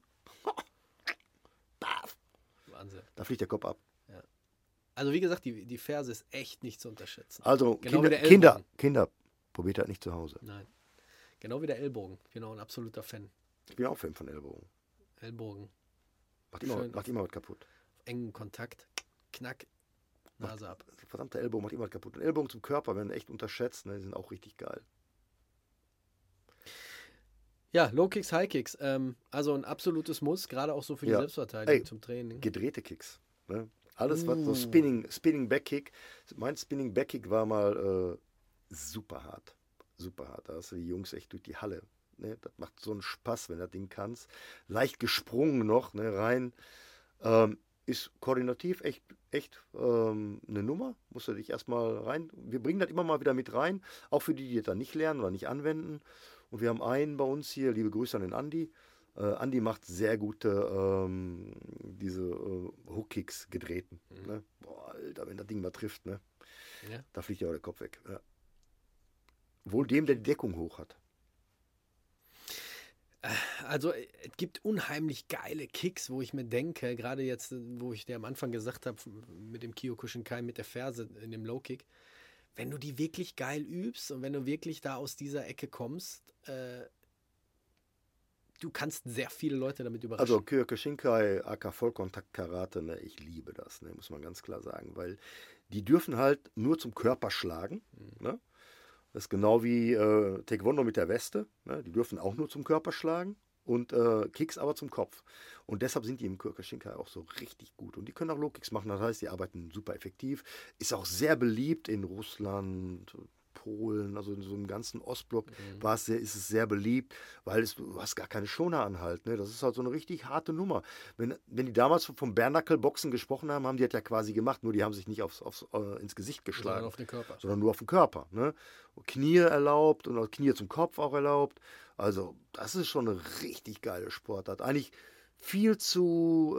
Wahnsinn. da fliegt der Kopf ab. Also wie gesagt, die Ferse ist echt nicht zu unterschätzen. Also Genau wie der Kinder, probiert das nicht zu Hause. Nein. Genau wie der Ellbogen. Ich bin auch ein absoluter Fan. Ich bin auch Fan von Ellbogen. Ellbogen. Macht Schön. immer was kaputt. Engen Kontakt. Knack. Nase ab. Verdammter Ellbogen macht immer was kaputt. Und Ellbogen zum Körper werden echt unterschätzt, ne? Die sind auch richtig geil. Ja, Low Kicks, High Kicks. Also ein absolutes Muss, gerade auch so für die Ja. Selbstverteidigung Ey, zum Training. Gedrehte Kicks. Ne? Alles, was so Spinning Backkick. Mein Spinning Backkick war mal super hart. Super hart. Da hast du die Jungs echt durch die Halle. Ne? Das macht so einen Spaß, wenn du das Ding kannst. Leicht gesprungen noch, ne? Rein. Ist koordinativ echt eine Nummer. Musst du dich erstmal rein. Wir bringen das immer mal wieder mit rein. Auch für die das dann nicht lernen oder nicht anwenden. Und wir haben einen bei uns hier, liebe Grüße an den Andi. Andi macht sehr gute diese Hookkicks gedrehten. Ne? Boah, Alter, wenn das Ding mal trifft, ne? Ja. Da fliegt ja auch der Kopf weg. Ja. Wohl dem, der die Deckung hoch hat. Also es gibt unheimlich geile Kicks, wo ich mir denke, gerade jetzt, wo ich dir am Anfang gesagt habe, mit dem Kyokushinkai, mit der Ferse in dem Low Kick, wenn du die wirklich geil übst und wenn du wirklich da aus dieser Ecke kommst, du kannst sehr viele Leute damit überraschen. Also Kyokushinkai, aka Vollkontakt-Karate, ne, ich liebe das, ne, muss man ganz klar sagen, weil die dürfen halt nur zum Körper schlagen. Ne? Das ist genau wie Taekwondo mit der Weste. Ne? Die dürfen auch nur zum Körper schlagen und Kicks aber zum Kopf. Und deshalb sind die im Kyokushinkai auch so richtig gut. Und die können auch Low-Kicks machen, das heißt, die arbeiten super effektiv. Ist auch sehr beliebt in Russland, Polen, also in so einem ganzen Ostblock ist es sehr beliebt, weil du hast gar keine Schoner-Anhalt. Ne? Das ist halt so eine richtig harte Nummer. Wenn die damals vom Bare-Knuckle-Boxen gesprochen haben die das ja quasi gemacht, nur die haben sich nicht ins Gesicht geschlagen. Sondern auf den Körper. Sondern nur auf den Körper. Ne? Knie erlaubt und auch Knie zum Kopf auch erlaubt. Also das ist schon eine richtig geile Sportart. Eigentlich viel zu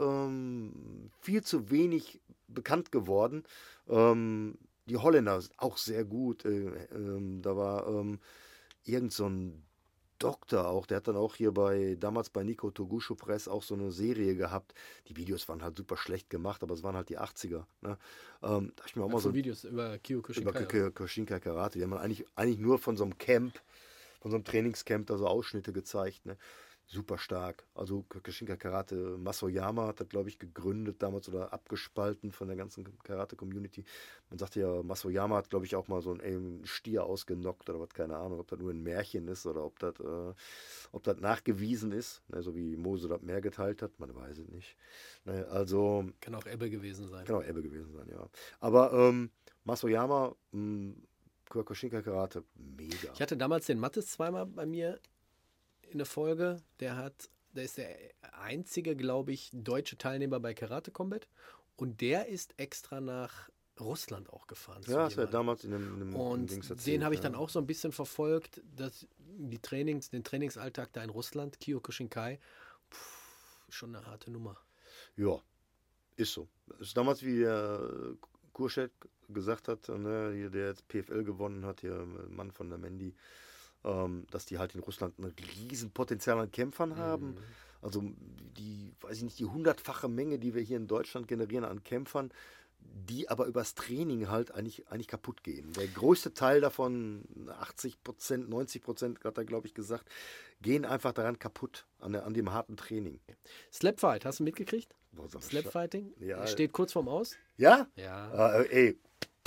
wenig bekannt geworden. Die Holländer sind auch sehr gut. Da war irgend so ein Doktor auch, der hat dann auch hier damals bei Nico Togusho Press auch so eine Serie gehabt. Die Videos waren halt super schlecht gemacht, aber es waren halt die 80er. Ne? Da hab ich mir auch mal so Videos über Kyokushinkai. Über Kyokushinkai Karate. Die haben eigentlich nur von so einem Camp, von so einem Trainingscamp da so Ausschnitte gezeigt. Ne? Super stark. Also Kyokushinkai Karate, Masoyama hat das, glaube ich, gegründet damals oder abgespalten von der ganzen Karate-Community. Man sagte ja, Masoyama hat, glaube ich, auch mal so einen Stier ausgenockt oder was, keine Ahnung, ob das nur ein Märchen ist oder ob das nachgewiesen ist, ne, so wie Mose das Meer geteilt hat, man weiß es nicht. Ne, also Kann auch Ebbe gewesen sein. Kann auch Ebbe gewesen sein, ja. Aber Masoyama, Kyokushinkai Karate, mega. Ich hatte damals den Mattes zweimal bei mir in der Folge. Der ist der einzige, glaube ich, deutsche Teilnehmer bei Karate Combat. Und der ist extra nach Russland auch gefahren. Ja, das war damals in einem und Dings erzählt, den habe ich dann auch so ein bisschen verfolgt, dass den Trainingsalltag da in Russland, Kyokushinkai, schon eine harte Nummer. Ja, ist so. Das ist damals, wie Kurschet gesagt hat, ne, hier, der jetzt PFL gewonnen hat, hier Mann von der Mandy, dass die halt in Russland ein Riesenpotenzial an Kämpfern haben. Also die 100-fache Menge, die wir hier in Deutschland generieren an Kämpfern, die aber übers Training halt eigentlich kaputt gehen. Der größte Teil davon, 80%, 90%, hat er, glaube ich, gesagt, gehen einfach daran kaputt, an dem harten Training. Slapfight, hast du mitgekriegt? So Slapfighting? Ja. Steht kurz vorm Aus. Ja? Ja. Ey.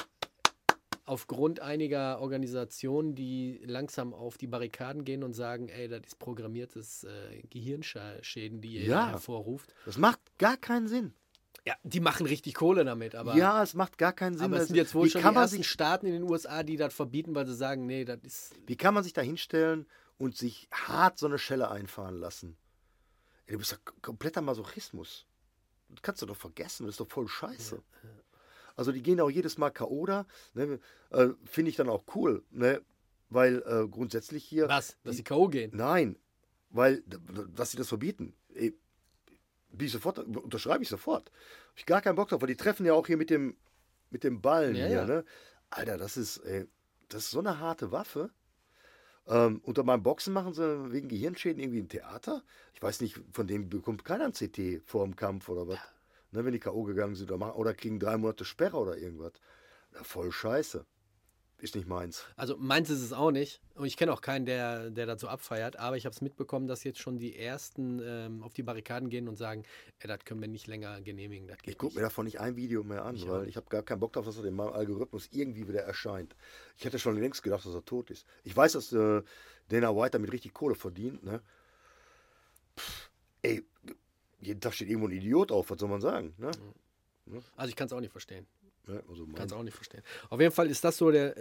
Aufgrund einiger Organisationen, die langsam auf die Barrikaden gehen und sagen, ey, das ist programmiertes Gehirnschäden, die ihr hervorruft. Das macht gar keinen Sinn. Ja, die machen richtig Kohle damit, aber... Ja, es macht gar keinen Sinn. Aber es sind jetzt wohl schon die ersten Staaten in den USA, die das verbieten, weil sie sagen, nee, das ist... Wie kann man sich da hinstellen und sich hart so eine Schelle einfahren lassen? Ey, du bist ja kompletter Masochismus. Das kannst du doch vergessen, das ist doch voll scheiße. Ja. Also die gehen auch jedes Mal K.O. da, ne? Finde ich dann auch cool, ne? Weil grundsätzlich hier... Was? Dass sie K.O. gehen? Nein, weil, dass sie das verbieten. Ey, unterschreibe ich sofort. Habe ich gar keinen Bock drauf, weil die treffen ja auch hier mit dem Ballen hier, ja. Ne? Alter, das ist so eine harte Waffe. Unter meinem Boxen machen sie wegen Gehirnschäden irgendwie ein Theater. Ich weiß nicht, von denen bekommt keiner ein CT vor dem Kampf oder was. Ne, wenn die K.O. gegangen sind oder kriegen 3 Monate Sperre oder irgendwas. Ja, voll scheiße. Ist nicht meins. Also meins ist es auch nicht. Und ich kenne auch keinen, der dazu abfeiert. Aber ich habe es mitbekommen, dass jetzt schon die Ersten auf die Barrikaden gehen und sagen, das können wir nicht länger genehmigen. Das geht ich gucke mir davon nicht ein Video mehr an, weil ich habe gar keinen Bock darauf, dass er in meinem Algorithmus irgendwie wieder erscheint. Ich hätte schon längst gedacht, dass er tot ist. Ich weiß, dass Dana White damit richtig Kohle verdient. Ne? Ey, jeden Tag steht irgendwo ein Idiot auf, was soll man sagen? Ne? Ja. Also ich kann es auch nicht verstehen. Ja, also kann es auch nicht verstehen. Auf jeden Fall ist das so die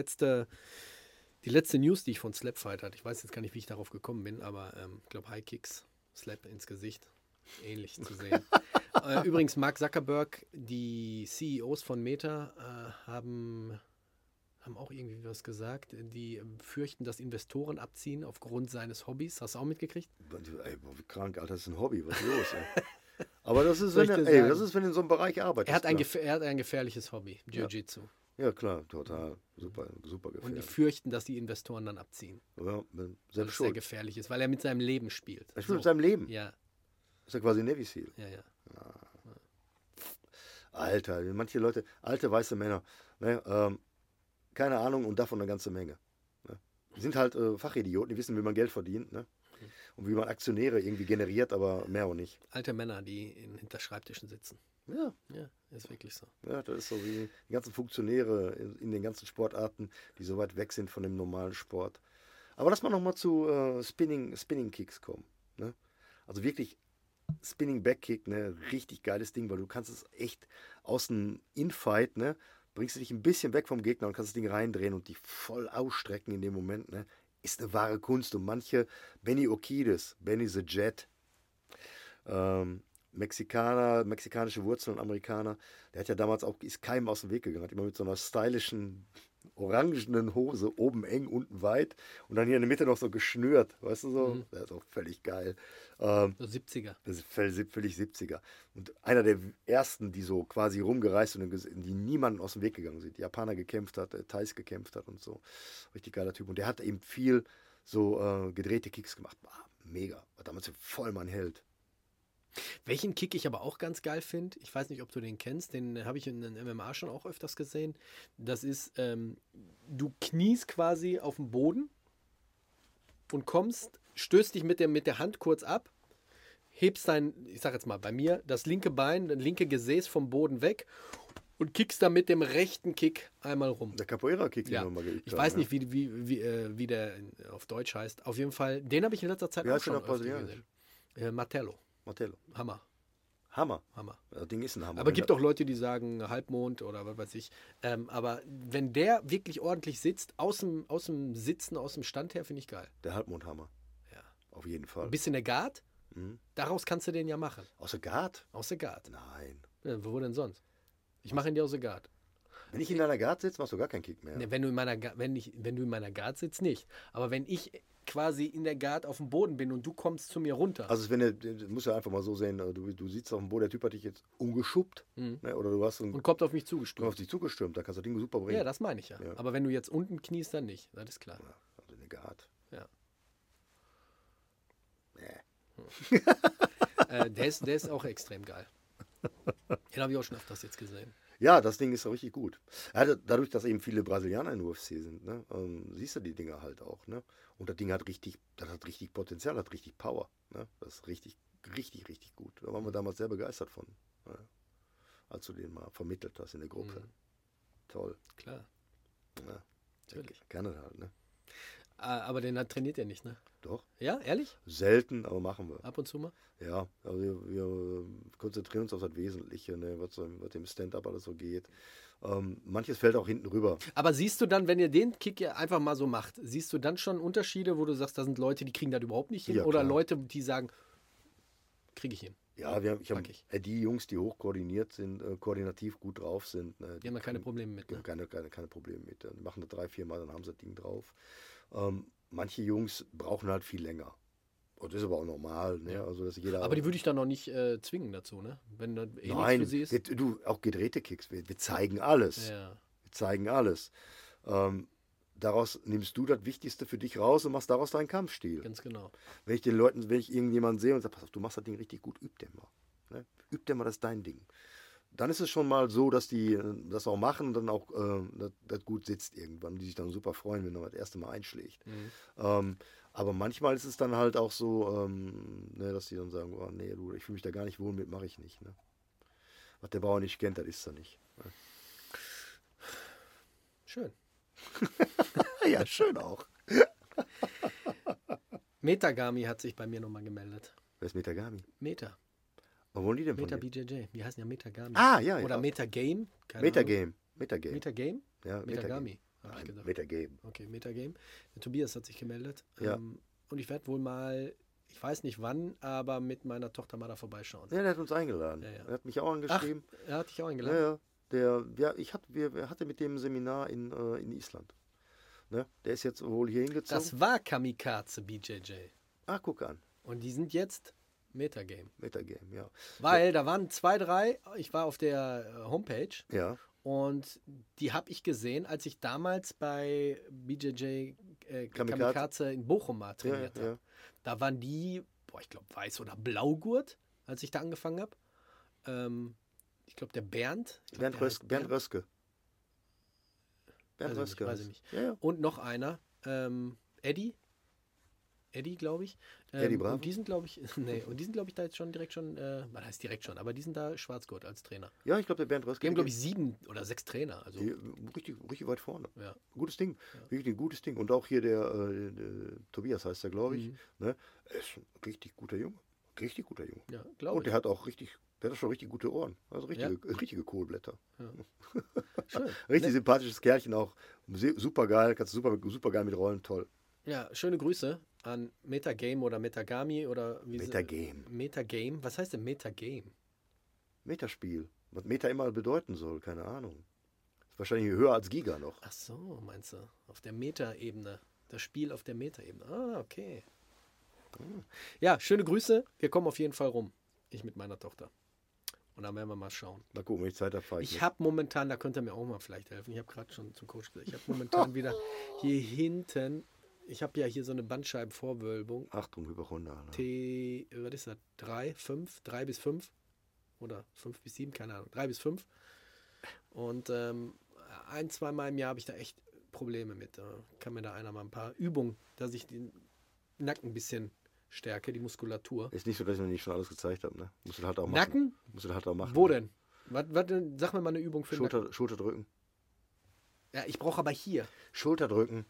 letzte News, die ich von Slapfight hatte. Ich weiß jetzt gar nicht, wie ich darauf gekommen bin, aber ich glaube High Kicks, Slap ins Gesicht, ähnlich zu sehen. Übrigens, Mark Zuckerberg, die CEOs von Meta haben auch irgendwie was gesagt. Die fürchten, dass Investoren abziehen aufgrund seines Hobbys. Hast du auch mitgekriegt? Ey, wie krank, Alter, das ist ein Hobby. Was ist los, ey? Aber das ist, wenn du in so einem Bereich arbeitest. Er hat ein gefährliches Hobby, Jiu-Jitsu. Ja, klar, total. Super gefährlich. Und die fürchten, dass die Investoren dann abziehen. Ja, weil es sehr gefährlich ist, weil er mit seinem Leben spielt. Er spielt mit seinem Leben? Ja. Ist ja quasi Navy Seal. Ja. Alter, manche Leute, alte weiße Männer, ne, keine Ahnung und davon eine ganze Menge. Ne? Die sind halt Fachidioten, die wissen, wie man Geld verdient, ne? Und wie man Aktionäre irgendwie generiert, aber mehr auch nicht. Alte Männer, die hinter Schreibtischen sitzen. Ja. Ja, ist wirklich so. Ja, das ist so wie die ganzen Funktionäre in den ganzen Sportarten, die so weit weg sind von dem normalen Sport. Aber lass mal nochmal zu Spinning Kicks kommen. Ne? Also wirklich Spinning Back Kick, ne? Richtig geiles Ding, weil du kannst es echt aus dem Infight, ne? bringst du dich ein bisschen weg vom Gegner und kannst das Ding reindrehen und dich voll ausstrecken in dem Moment, ne? Ist eine wahre Kunst. Und manche, Benny Urquidez, Benny the Jet, mexikanische Wurzeln, Amerikaner, der hat ja damals auch, ist keinem aus dem Weg gegangen, hat immer mit so einer stylischen, orangenen Hose, oben eng, unten weit und dann hier in der Mitte noch so geschnürt, weißt du so? Das ist auch völlig geil. So 70er. Das ist völlig 70er. Und einer der ersten, die so quasi rumgereist sind und die niemanden aus dem Weg gegangen sind. Die Japaner gekämpft hat, Thais gekämpft hat und so. Richtig geiler Typ. Und der hat eben viel so gedrehte Kicks gemacht. Mega. War damals voll mein Held. Welchen Kick ich aber auch ganz geil finde, ich weiß nicht, ob du den kennst, den habe ich in den MMA schon auch öfters gesehen. Das ist, du kniest quasi auf dem Boden und stößt dich mit der Hand kurz ab, hebst ich sag jetzt mal bei mir, das linke Bein, das linke Gesäß vom Boden weg und kickst dann mit dem rechten Kick einmal rum. Der Capoeira-Kick, den Ja, wir mal geübt ich haben, weiß ja. nicht, wie der auf Deutsch heißt. Auf jeden Fall, den habe ich in letzter Zeit Wie auch heißt der schon auf öfter Brasilianisch? gesehen. Martello. Martello. Hammer. Hammer. Das Ding ist ein Hammer. Aber gibt auch Leute, die sagen Halbmond oder was weiß ich. Aber wenn der wirklich ordentlich sitzt, aus dem Sitzen, aus dem Stand her, finde ich geil. Der Halbmondhammer. Ja. Auf jeden Fall. Ein bisschen der Guard, Mhm. daraus kannst du den ja machen. Außer Guard? Aus der Guard. Nein. Ja, wo denn sonst? Ich mache ihn dir aus der Guard. Wenn ich in deiner Guard sitze, machst du gar keinen Kick mehr. Ne, wenn du in meiner Guard sitzt, nicht. Aber wenn ich quasi in der Guard auf dem Boden bin und du kommst zu mir runter. Also du musst ja einfach mal so sehen, du sitzt auf dem Boden, der Typ hat dich jetzt umgeschubbt, ne, oder du hast Und kommt auf mich auf zugestürmt. dich zugestürmt, da kannst du das Ding super bringen. Ja, das meine ich ja. Ja. Aber wenn du jetzt unten kniest, dann nicht. Das ist klar. Ja, also eine Guard. Ja. Nee. Der ist auch extrem geil. Den habe ich auch schon öfters jetzt gesehen. Ja, das Ding ist auch richtig gut. Dadurch, dass eben viele Brasilianer in UFC sind, ne, siehst du die Dinger halt auch. Ne? Und das Ding hat richtig Potenzial, hat richtig Power. Ne? Das ist richtig gut. Da waren wir damals sehr begeistert von. Ja. Als du den mal vermittelt hast in der Gruppe. Toll. Klar. Ja. Natürlich. Gerne halt, ne? Aber den trainiert ihr nicht, ne? Doch. Ja, ehrlich? Selten, aber machen wir. Ab und zu mal? Ja, also wir konzentrieren uns auf das Wesentliche, ne, was im Stand-up alles so geht. Manches fällt auch hinten rüber. Aber siehst du dann, wenn ihr den Kick ja einfach mal so macht, siehst du dann schon Unterschiede, wo du sagst, da sind Leute, die kriegen das überhaupt nicht hin? Ja, Oder klar. Leute, die sagen, kriege ich hin? Ja, ich habe Pack ich. die Jungs, die hochkoordiniert sind, koordinativ gut drauf sind. Ne, Die haben da keine Probleme mit, ne? Keine Probleme mit. Die machen das 3-4 Mal, dann haben sie das Ding drauf. Manche Jungs brauchen halt viel länger. Und das ist aber auch normal. Ne? Ja. Also, dass jeder Aber die würde ich dann noch nicht zwingen dazu, ne? Wenn das eh Nein, nichts für sie ist. auch gedrehte Kicks. Wir zeigen alles. Ja. Wir zeigen alles. Daraus nimmst du das Wichtigste für dich raus und machst daraus deinen Kampfstil. Ganz genau. Wenn ich irgendjemanden sehe und sage, pass auf, du machst das Ding richtig gut, üb den mal. Ne? Üb den mal, das ist dein Ding. Dann ist es schon mal so, dass die das auch machen und dann auch das gut sitzt irgendwann. Die sich dann super freuen, wenn man das erste Mal einschlägt. Aber manchmal ist es dann halt auch so, ne, dass die dann sagen, oh, nee, du, ich fühle mich da gar nicht wohl mit, mache ich nicht. Ne? Was der Bauer nicht kennt, das ist er nicht. Ne? Schön. Ja, schön auch. Metagami hat sich bei mir nochmal gemeldet. Wer ist Metagami? Meta. Wo wollen die denn von Meta dir? BJJ. Die heißen ja Metagami. Ah, ja, Oder ja. Metagame. Keine Metagame. Ahnung. Metagame? Ja, Metagami. Habe ich Nein, gedacht. Metagame. Okay, Metagame. Der Tobias hat sich gemeldet. Ja. Und ich werde wohl mal, ich weiß nicht wann, aber mit meiner Tochter mal da vorbeischauen. Ja, der hat uns eingeladen. Ja, ja. Er hat mich auch angeschrieben. Er hat dich auch eingeladen. Wir hatte mit dem ein Seminar in Island. Ne? Der ist jetzt wohl hier hingezogen. Das war Kamikaze BJJ. Ah, guck an. Und die sind jetzt Metagame. Metagame, ja. Weil da waren 2, 3, ich war auf der Homepage Ja, und die habe ich gesehen, als ich damals bei BJJ Kamikaze. Kamikaze in Bochum mal trainiert ja, habe. ja. Da waren die, ich glaube weiß oder Blaugurt, als ich da angefangen habe. Ich glaube der Bernd. Ich glaub, Bernd der heißt Röske. Bernd Röske. Weiß ich nicht. Ja, ja. Und noch einer, Eddie, glaube ich. Eddie Bravo? Und die sind, glaube ich, da jetzt direkt schon, was heißt direkt schon, aber die sind da Schwarzgurt als Trainer. Ja, ich glaube, der Bernd Röske. Die haben, glaube ich, 7 oder 6 Trainer. Also, Richtig weit vorne. ja. Gutes Ding. Wirklich ein gutes Ding. Und auch hier der Tobias heißt er, glaube ich. Mhm. Ne? Er ist ein richtig guter Junge. Richtig guter Junge. Ja, glaube Und der ich. hat auch richtig Der hat schon richtig gute Ohren. Also richtige Kohlblätter. Schön. Richtig sympathisches Kerlchen auch. Super geil, kannst super geil mit rollen, toll. Ja, schöne Grüße an Metagame oder Metagami oder wie Metagame. Metagame. Was heißt denn Metagame? Metaspiel. Was Meta immer bedeuten soll, keine Ahnung. Ist wahrscheinlich höher als Giga noch. Ach so, meinst du? Auf der Meta-Ebene. Das Spiel auf der Meta-Ebene. Ah, okay. Ja, schöne Grüße. Wir kommen auf jeden Fall rum. Ich mit meiner Tochter. Und dann werden wir mal schauen. Mal gucken, wenn ich Zeit habe, fahre ich Ich mit. habe momentan, da könnt ihr mir auch mal vielleicht helfen. Ich habe gerade schon zum Coach gesagt, ich habe momentan wieder hier hinten, ich habe ja hier so eine Bandscheibenvorwölbung. Achtung, Hypochonder. Ne? Was ist das? 3 bis 5 oder 5 bis 7, keine Ahnung. 3 bis 5. Und 1-2 Mal im Jahr habe ich da echt Probleme mit. Kann mir da einer mal ein paar Übungen, dass ich den Nacken ein bisschen stärke, die Muskulatur. Ist nicht so, dass ich noch nicht schon alles gezeigt habe, ne? Musst du halt auch machen. Nacken? Musst du halt auch machen. Wo denn? Sag mir mal eine Übung für den Nacken. Schulter drücken. Ja, ich brauche aber hier. Schulter drücken.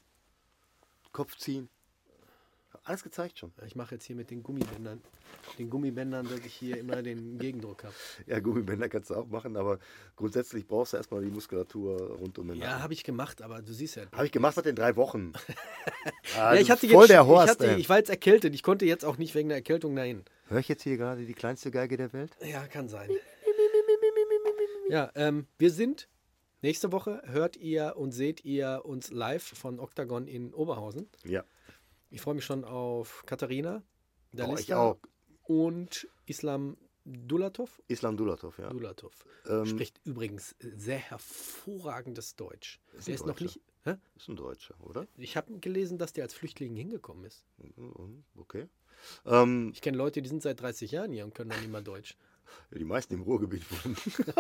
Kopf ziehen. Alles gezeigt schon. Ich mache jetzt hier mit den Gummibändern. Den Gummibändern, dass ich hier immer den Gegendruck habe. Ja, Gummibänder kannst du auch machen, aber grundsätzlich brauchst du erstmal die Muskulatur rund um den Ja, Nacken. habe ich gemacht, aber du siehst ja. Habe ich gemacht, was in 3 Wochen. Ja, ich hatte voll jetzt, der Horst, ich war jetzt erkältet. Ich konnte jetzt auch nicht wegen der Erkältung dahin. Hör ich jetzt hier gerade die kleinste Geige der Welt? Ja, kann sein. Ja, wir sind nächste Woche, hört ihr und seht ihr uns live von Octagon in Oberhausen. Ja. Ich freue mich schon auf Katharina, Ich Dalista auch. und Islam Dulatov. Islam Dulatov, ja. Dulatov. Ähm, Spricht übrigens sehr hervorragendes Deutsch. Ist Der ein ist noch Deutscher. nicht. Hä? Ist ein Deutscher, oder? Ich habe gelesen, dass der als Flüchtling hingekommen ist. Okay. Ich kenne Leute, die sind seit 30 Jahren hier und können noch nicht mal Deutsch. Ja, die meisten im Ruhrgebiet wohnen.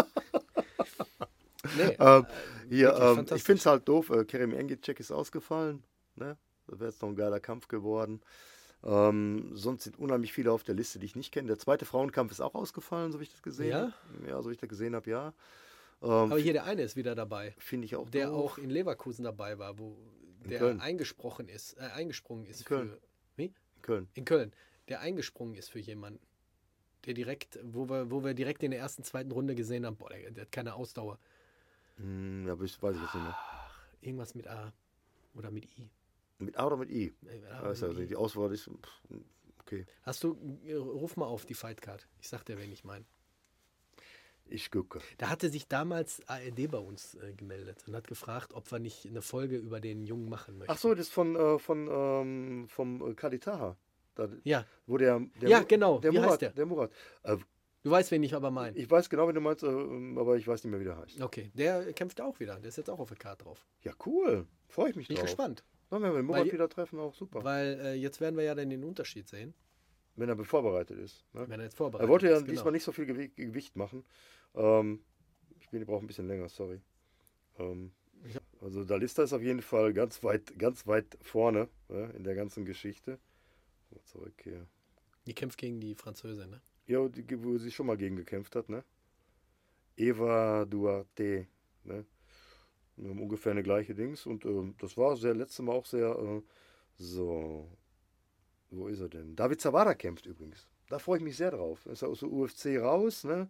Nee, Hier, ich fantastisch. finde es halt doof. Kerem Engicek ist ausgefallen. Ne? Das wäre jetzt noch ein geiler Kampf geworden. Sonst sind unheimlich viele auf der Liste, die ich nicht kenne. Der zweite Frauenkampf ist auch ausgefallen, so wie ich das gesehen Ja? habe. Ja, so wie ich das gesehen habe, ja. aber hier der eine ist wieder dabei, Finde ich auch der doof. auch in Leverkusen dabei war, wo der Köln. eingesprungen ist Köln. für. Wie? In Köln. In Köln. Der eingesprungen ist für jemanden. Der direkt, wo wir direkt in der ersten, zweiten Runde gesehen haben, boah, der hat keine Ausdauer. Ja, aber ich weiß ich jetzt nicht mehr. Irgendwas mit A oder mit I. Mit A oder mit I? Ja, Weiß ja, mit I. die Auswahl ist okay. Ruf mal auf die Fightcard. Ich sag dir, wen ich meine. Ich gucke. Da hatte sich damals ARD bei uns gemeldet und hat gefragt, ob wir nicht eine Folge über den Jungen machen möchten. Ach so, das ist vom Kalitaha. Ja, Wo der Ja, genau. Der Wie Murat, heißt der? Der Murat. du weißt, wen ich aber meine. Ich weiß genau, wen du meinst, aber ich weiß nicht mehr, wie der heißt. Okay, der kämpft auch wieder. Der ist jetzt auch auf der Karte drauf. Ja, cool. Freue ich mich Bin ich drauf. gespannt. Dann werden wir den Murat Weil- wieder treffen, auch super. Weil jetzt werden wir ja dann den Unterschied sehen, Wenn er vorbereitet ist. Ne? wenn er jetzt vorbereitet Er wollte ja ist. diesmal Genau. nicht so viel Gewicht machen. Ich brauche ein bisschen länger, sorry. Also Dalista ist auf jeden Fall ganz weit vorne, in der ganzen Geschichte. Mal zurück hier. Die kämpft gegen die Französin, ne? Ja, wo sie schon mal gegen gekämpft hat, ne? Eva Duarte, ne? Wir haben ungefähr eine gleiche Dings und das war letztes Mal auch sehr, so, wo ist er denn? David Zawada kämpft übrigens. Da freue ich mich sehr drauf. Ist aus der UFC raus, ne?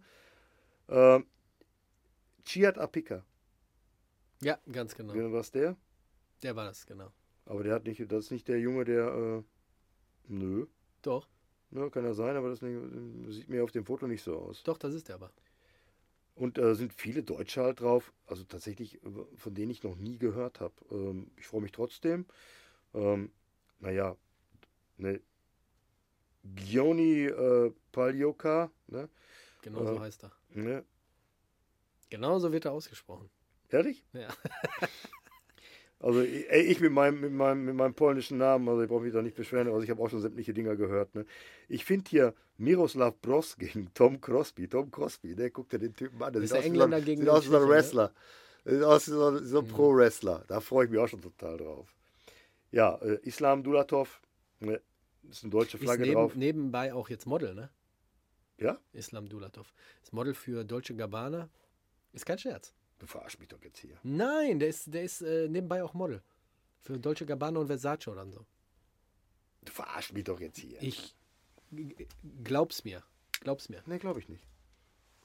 Chiat Apika, Ja, ganz genau. was der? Der war das, genau. Aber der hat nicht, das ist nicht der Junge, der, nö, Doch, ne, kann ja sein, aber das sieht mir auf dem Foto nicht so aus. doch, das ist der aber. Und sind viele Deutsche halt drauf, also tatsächlich, von denen ich noch nie gehört habe. Ich freue mich trotzdem. Naja, ne, Gioni Paljoka, ne? Genau so heißt er. Ne? Genau so wird er ausgesprochen. Ehrlich? Ja. Also ich mit meinem polnischen Namen, also ich brauche mich da nicht beschweren, also ich habe auch schon sämtliche Dinger gehört. Ne? Ich finde hier Miroslav Bros gegen Tom Crosby. Tom Crosby, der guckt ja den Typen an. Der Ist sieht der aus wie Engländer so ein- gegen sieht den aus wie so ein Tschechen, ne? Wrestler. Sieht aus wie so ein Pro-Wrestler. Da freue ich mich auch schon total drauf. Ja, Islam Dulatov, ne, ist eine deutsche Ist Flagge drauf. nebenbei auch jetzt Model, ne? Ja? Islam Dulatov. Ist Model für Dolce Gabbana. Ist kein Scherz. Du verarsch mich doch jetzt hier. Nein, der ist nebenbei auch Model. Für Dolce Gabbana und Versace oder so. Du verarsch mich doch jetzt hier. Glaub's mir. Glaub's mir. Ne, glaube ich nicht.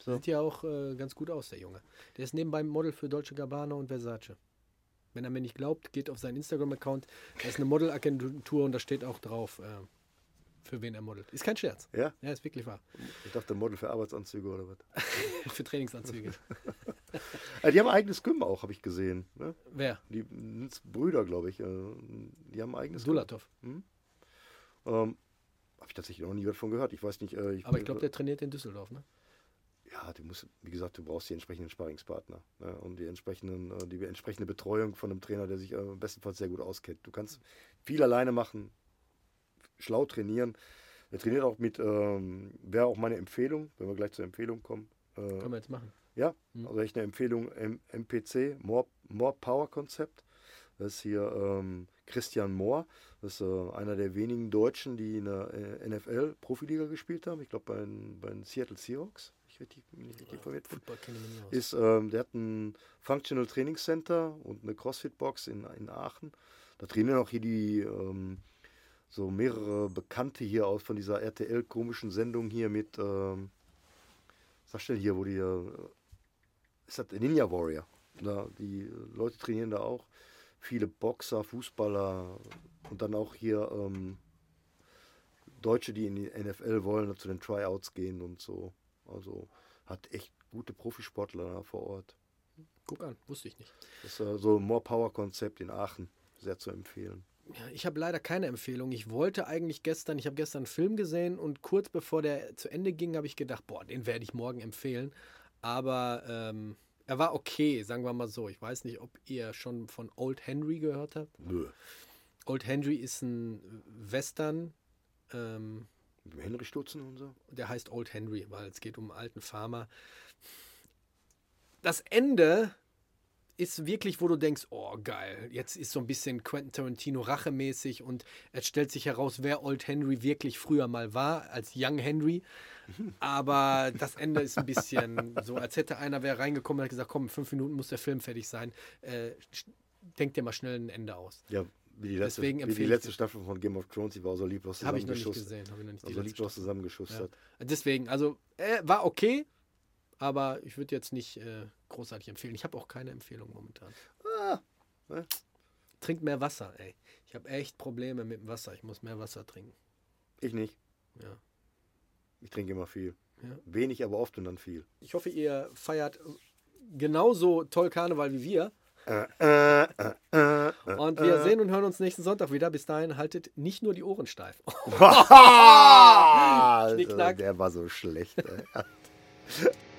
So. Sieht ja auch ganz gut aus, der Junge. Der ist nebenbei Model für Dolce Gabbana und Versace. Wenn er mir nicht glaubt, geht auf seinen Instagram-Account. Da ist eine Modelagentur und da steht auch drauf, für wen er modelt. Ist kein Scherz. Ja? Ja, ist wirklich wahr. Ich dachte, Model für Arbeitsanzüge oder was? Für Trainingsanzüge. Die haben ein eigenes Gym auch, habe ich gesehen. Ne? Wer? Die sind Brüder, glaube ich. Die haben ein eigenes Sulatov. Gym. Habe ich tatsächlich noch nie davon gehört. Ich weiß nicht. Aber ich glaube, der trainiert in Düsseldorf, ne? Ja, wie gesagt, du brauchst die entsprechenden Sparringspartner, ne? Und die entsprechende Betreuung von einem Trainer, der sich bestenfalls sehr gut auskennt. Du kannst viel alleine machen, schlau trainieren. Er trainiert auch mit, wäre auch meine Empfehlung, wenn wir gleich zur Empfehlung kommen. Können wir jetzt machen. Ja, also echt eine Empfehlung, MPC, More Power Konzept. Das ist hier Christian Mohr. Das ist einer der wenigen Deutschen, die in der NFL-Profiliga gespielt haben. Ich glaube bei den Seattle Seahawks. Nicht richtig informiert. Football kenne ich mir nicht aus. Der hat ein Functional Training Center und eine CrossFit-Box in Aachen. Da trainieren auch hier so mehrere Bekannte hier aus von dieser RTL-komischen Sendung hier mit, sag schnell hier, wo die, ist das Ninja Warrior. Da, die Leute trainieren da auch. Viele Boxer, Fußballer und dann auch hier Deutsche, die in die NFL wollen, zu den Tryouts gehen und so. Also hat echt gute Profisportler da vor Ort. Guck an, wusste ich nicht. Das ist so ein More Power Konzept in Aachen. Sehr zu empfehlen. Ja, ich habe leider keine Empfehlung. Ich habe gestern einen Film gesehen und kurz bevor der zu Ende ging, habe ich gedacht, boah, den werde ich morgen empfehlen. Aber er war okay, sagen wir mal so. Ich weiß nicht, ob ihr schon von Old Henry gehört habt. Nö. Old Henry ist ein Western. Henry Stutzen und so? Der heißt Old Henry, weil es geht um einen alten Farmer. Das Ende ist wirklich, wo du denkst, oh geil, jetzt ist so ein bisschen Quentin Tarantino rachemäßig und es stellt sich heraus, wer Old Henry wirklich früher mal war, als Young Henry. Aber das Ende ist ein bisschen so, als hätte wäre reingekommen und hat gesagt, komm, in 5 Minuten muss der Film fertig sein. Denk dir mal schnell ein Ende aus. Ja, wie die letzte Staffel von Game of Thrones, die war so lieblos zusammengeschustert. Habe ich noch nicht gesehen. Also lieblos zusammengeschustert. Ja. Deswegen, also war okay, aber ich würde jetzt nicht großartig empfehlen. Ich habe auch keine Empfehlung momentan. Trink mehr Wasser, ey. Ich habe echt Probleme mit dem Wasser. Ich muss mehr Wasser trinken. Ich nicht. Ja. Ich trinke immer viel. Ja. Wenig, aber oft und dann viel. Ich hoffe, ihr feiert genauso toll Karneval wie wir. Und wir sehen und hören uns nächsten Sonntag wieder. Bis dahin haltet nicht nur die Ohren steif. Also, der war so schlecht.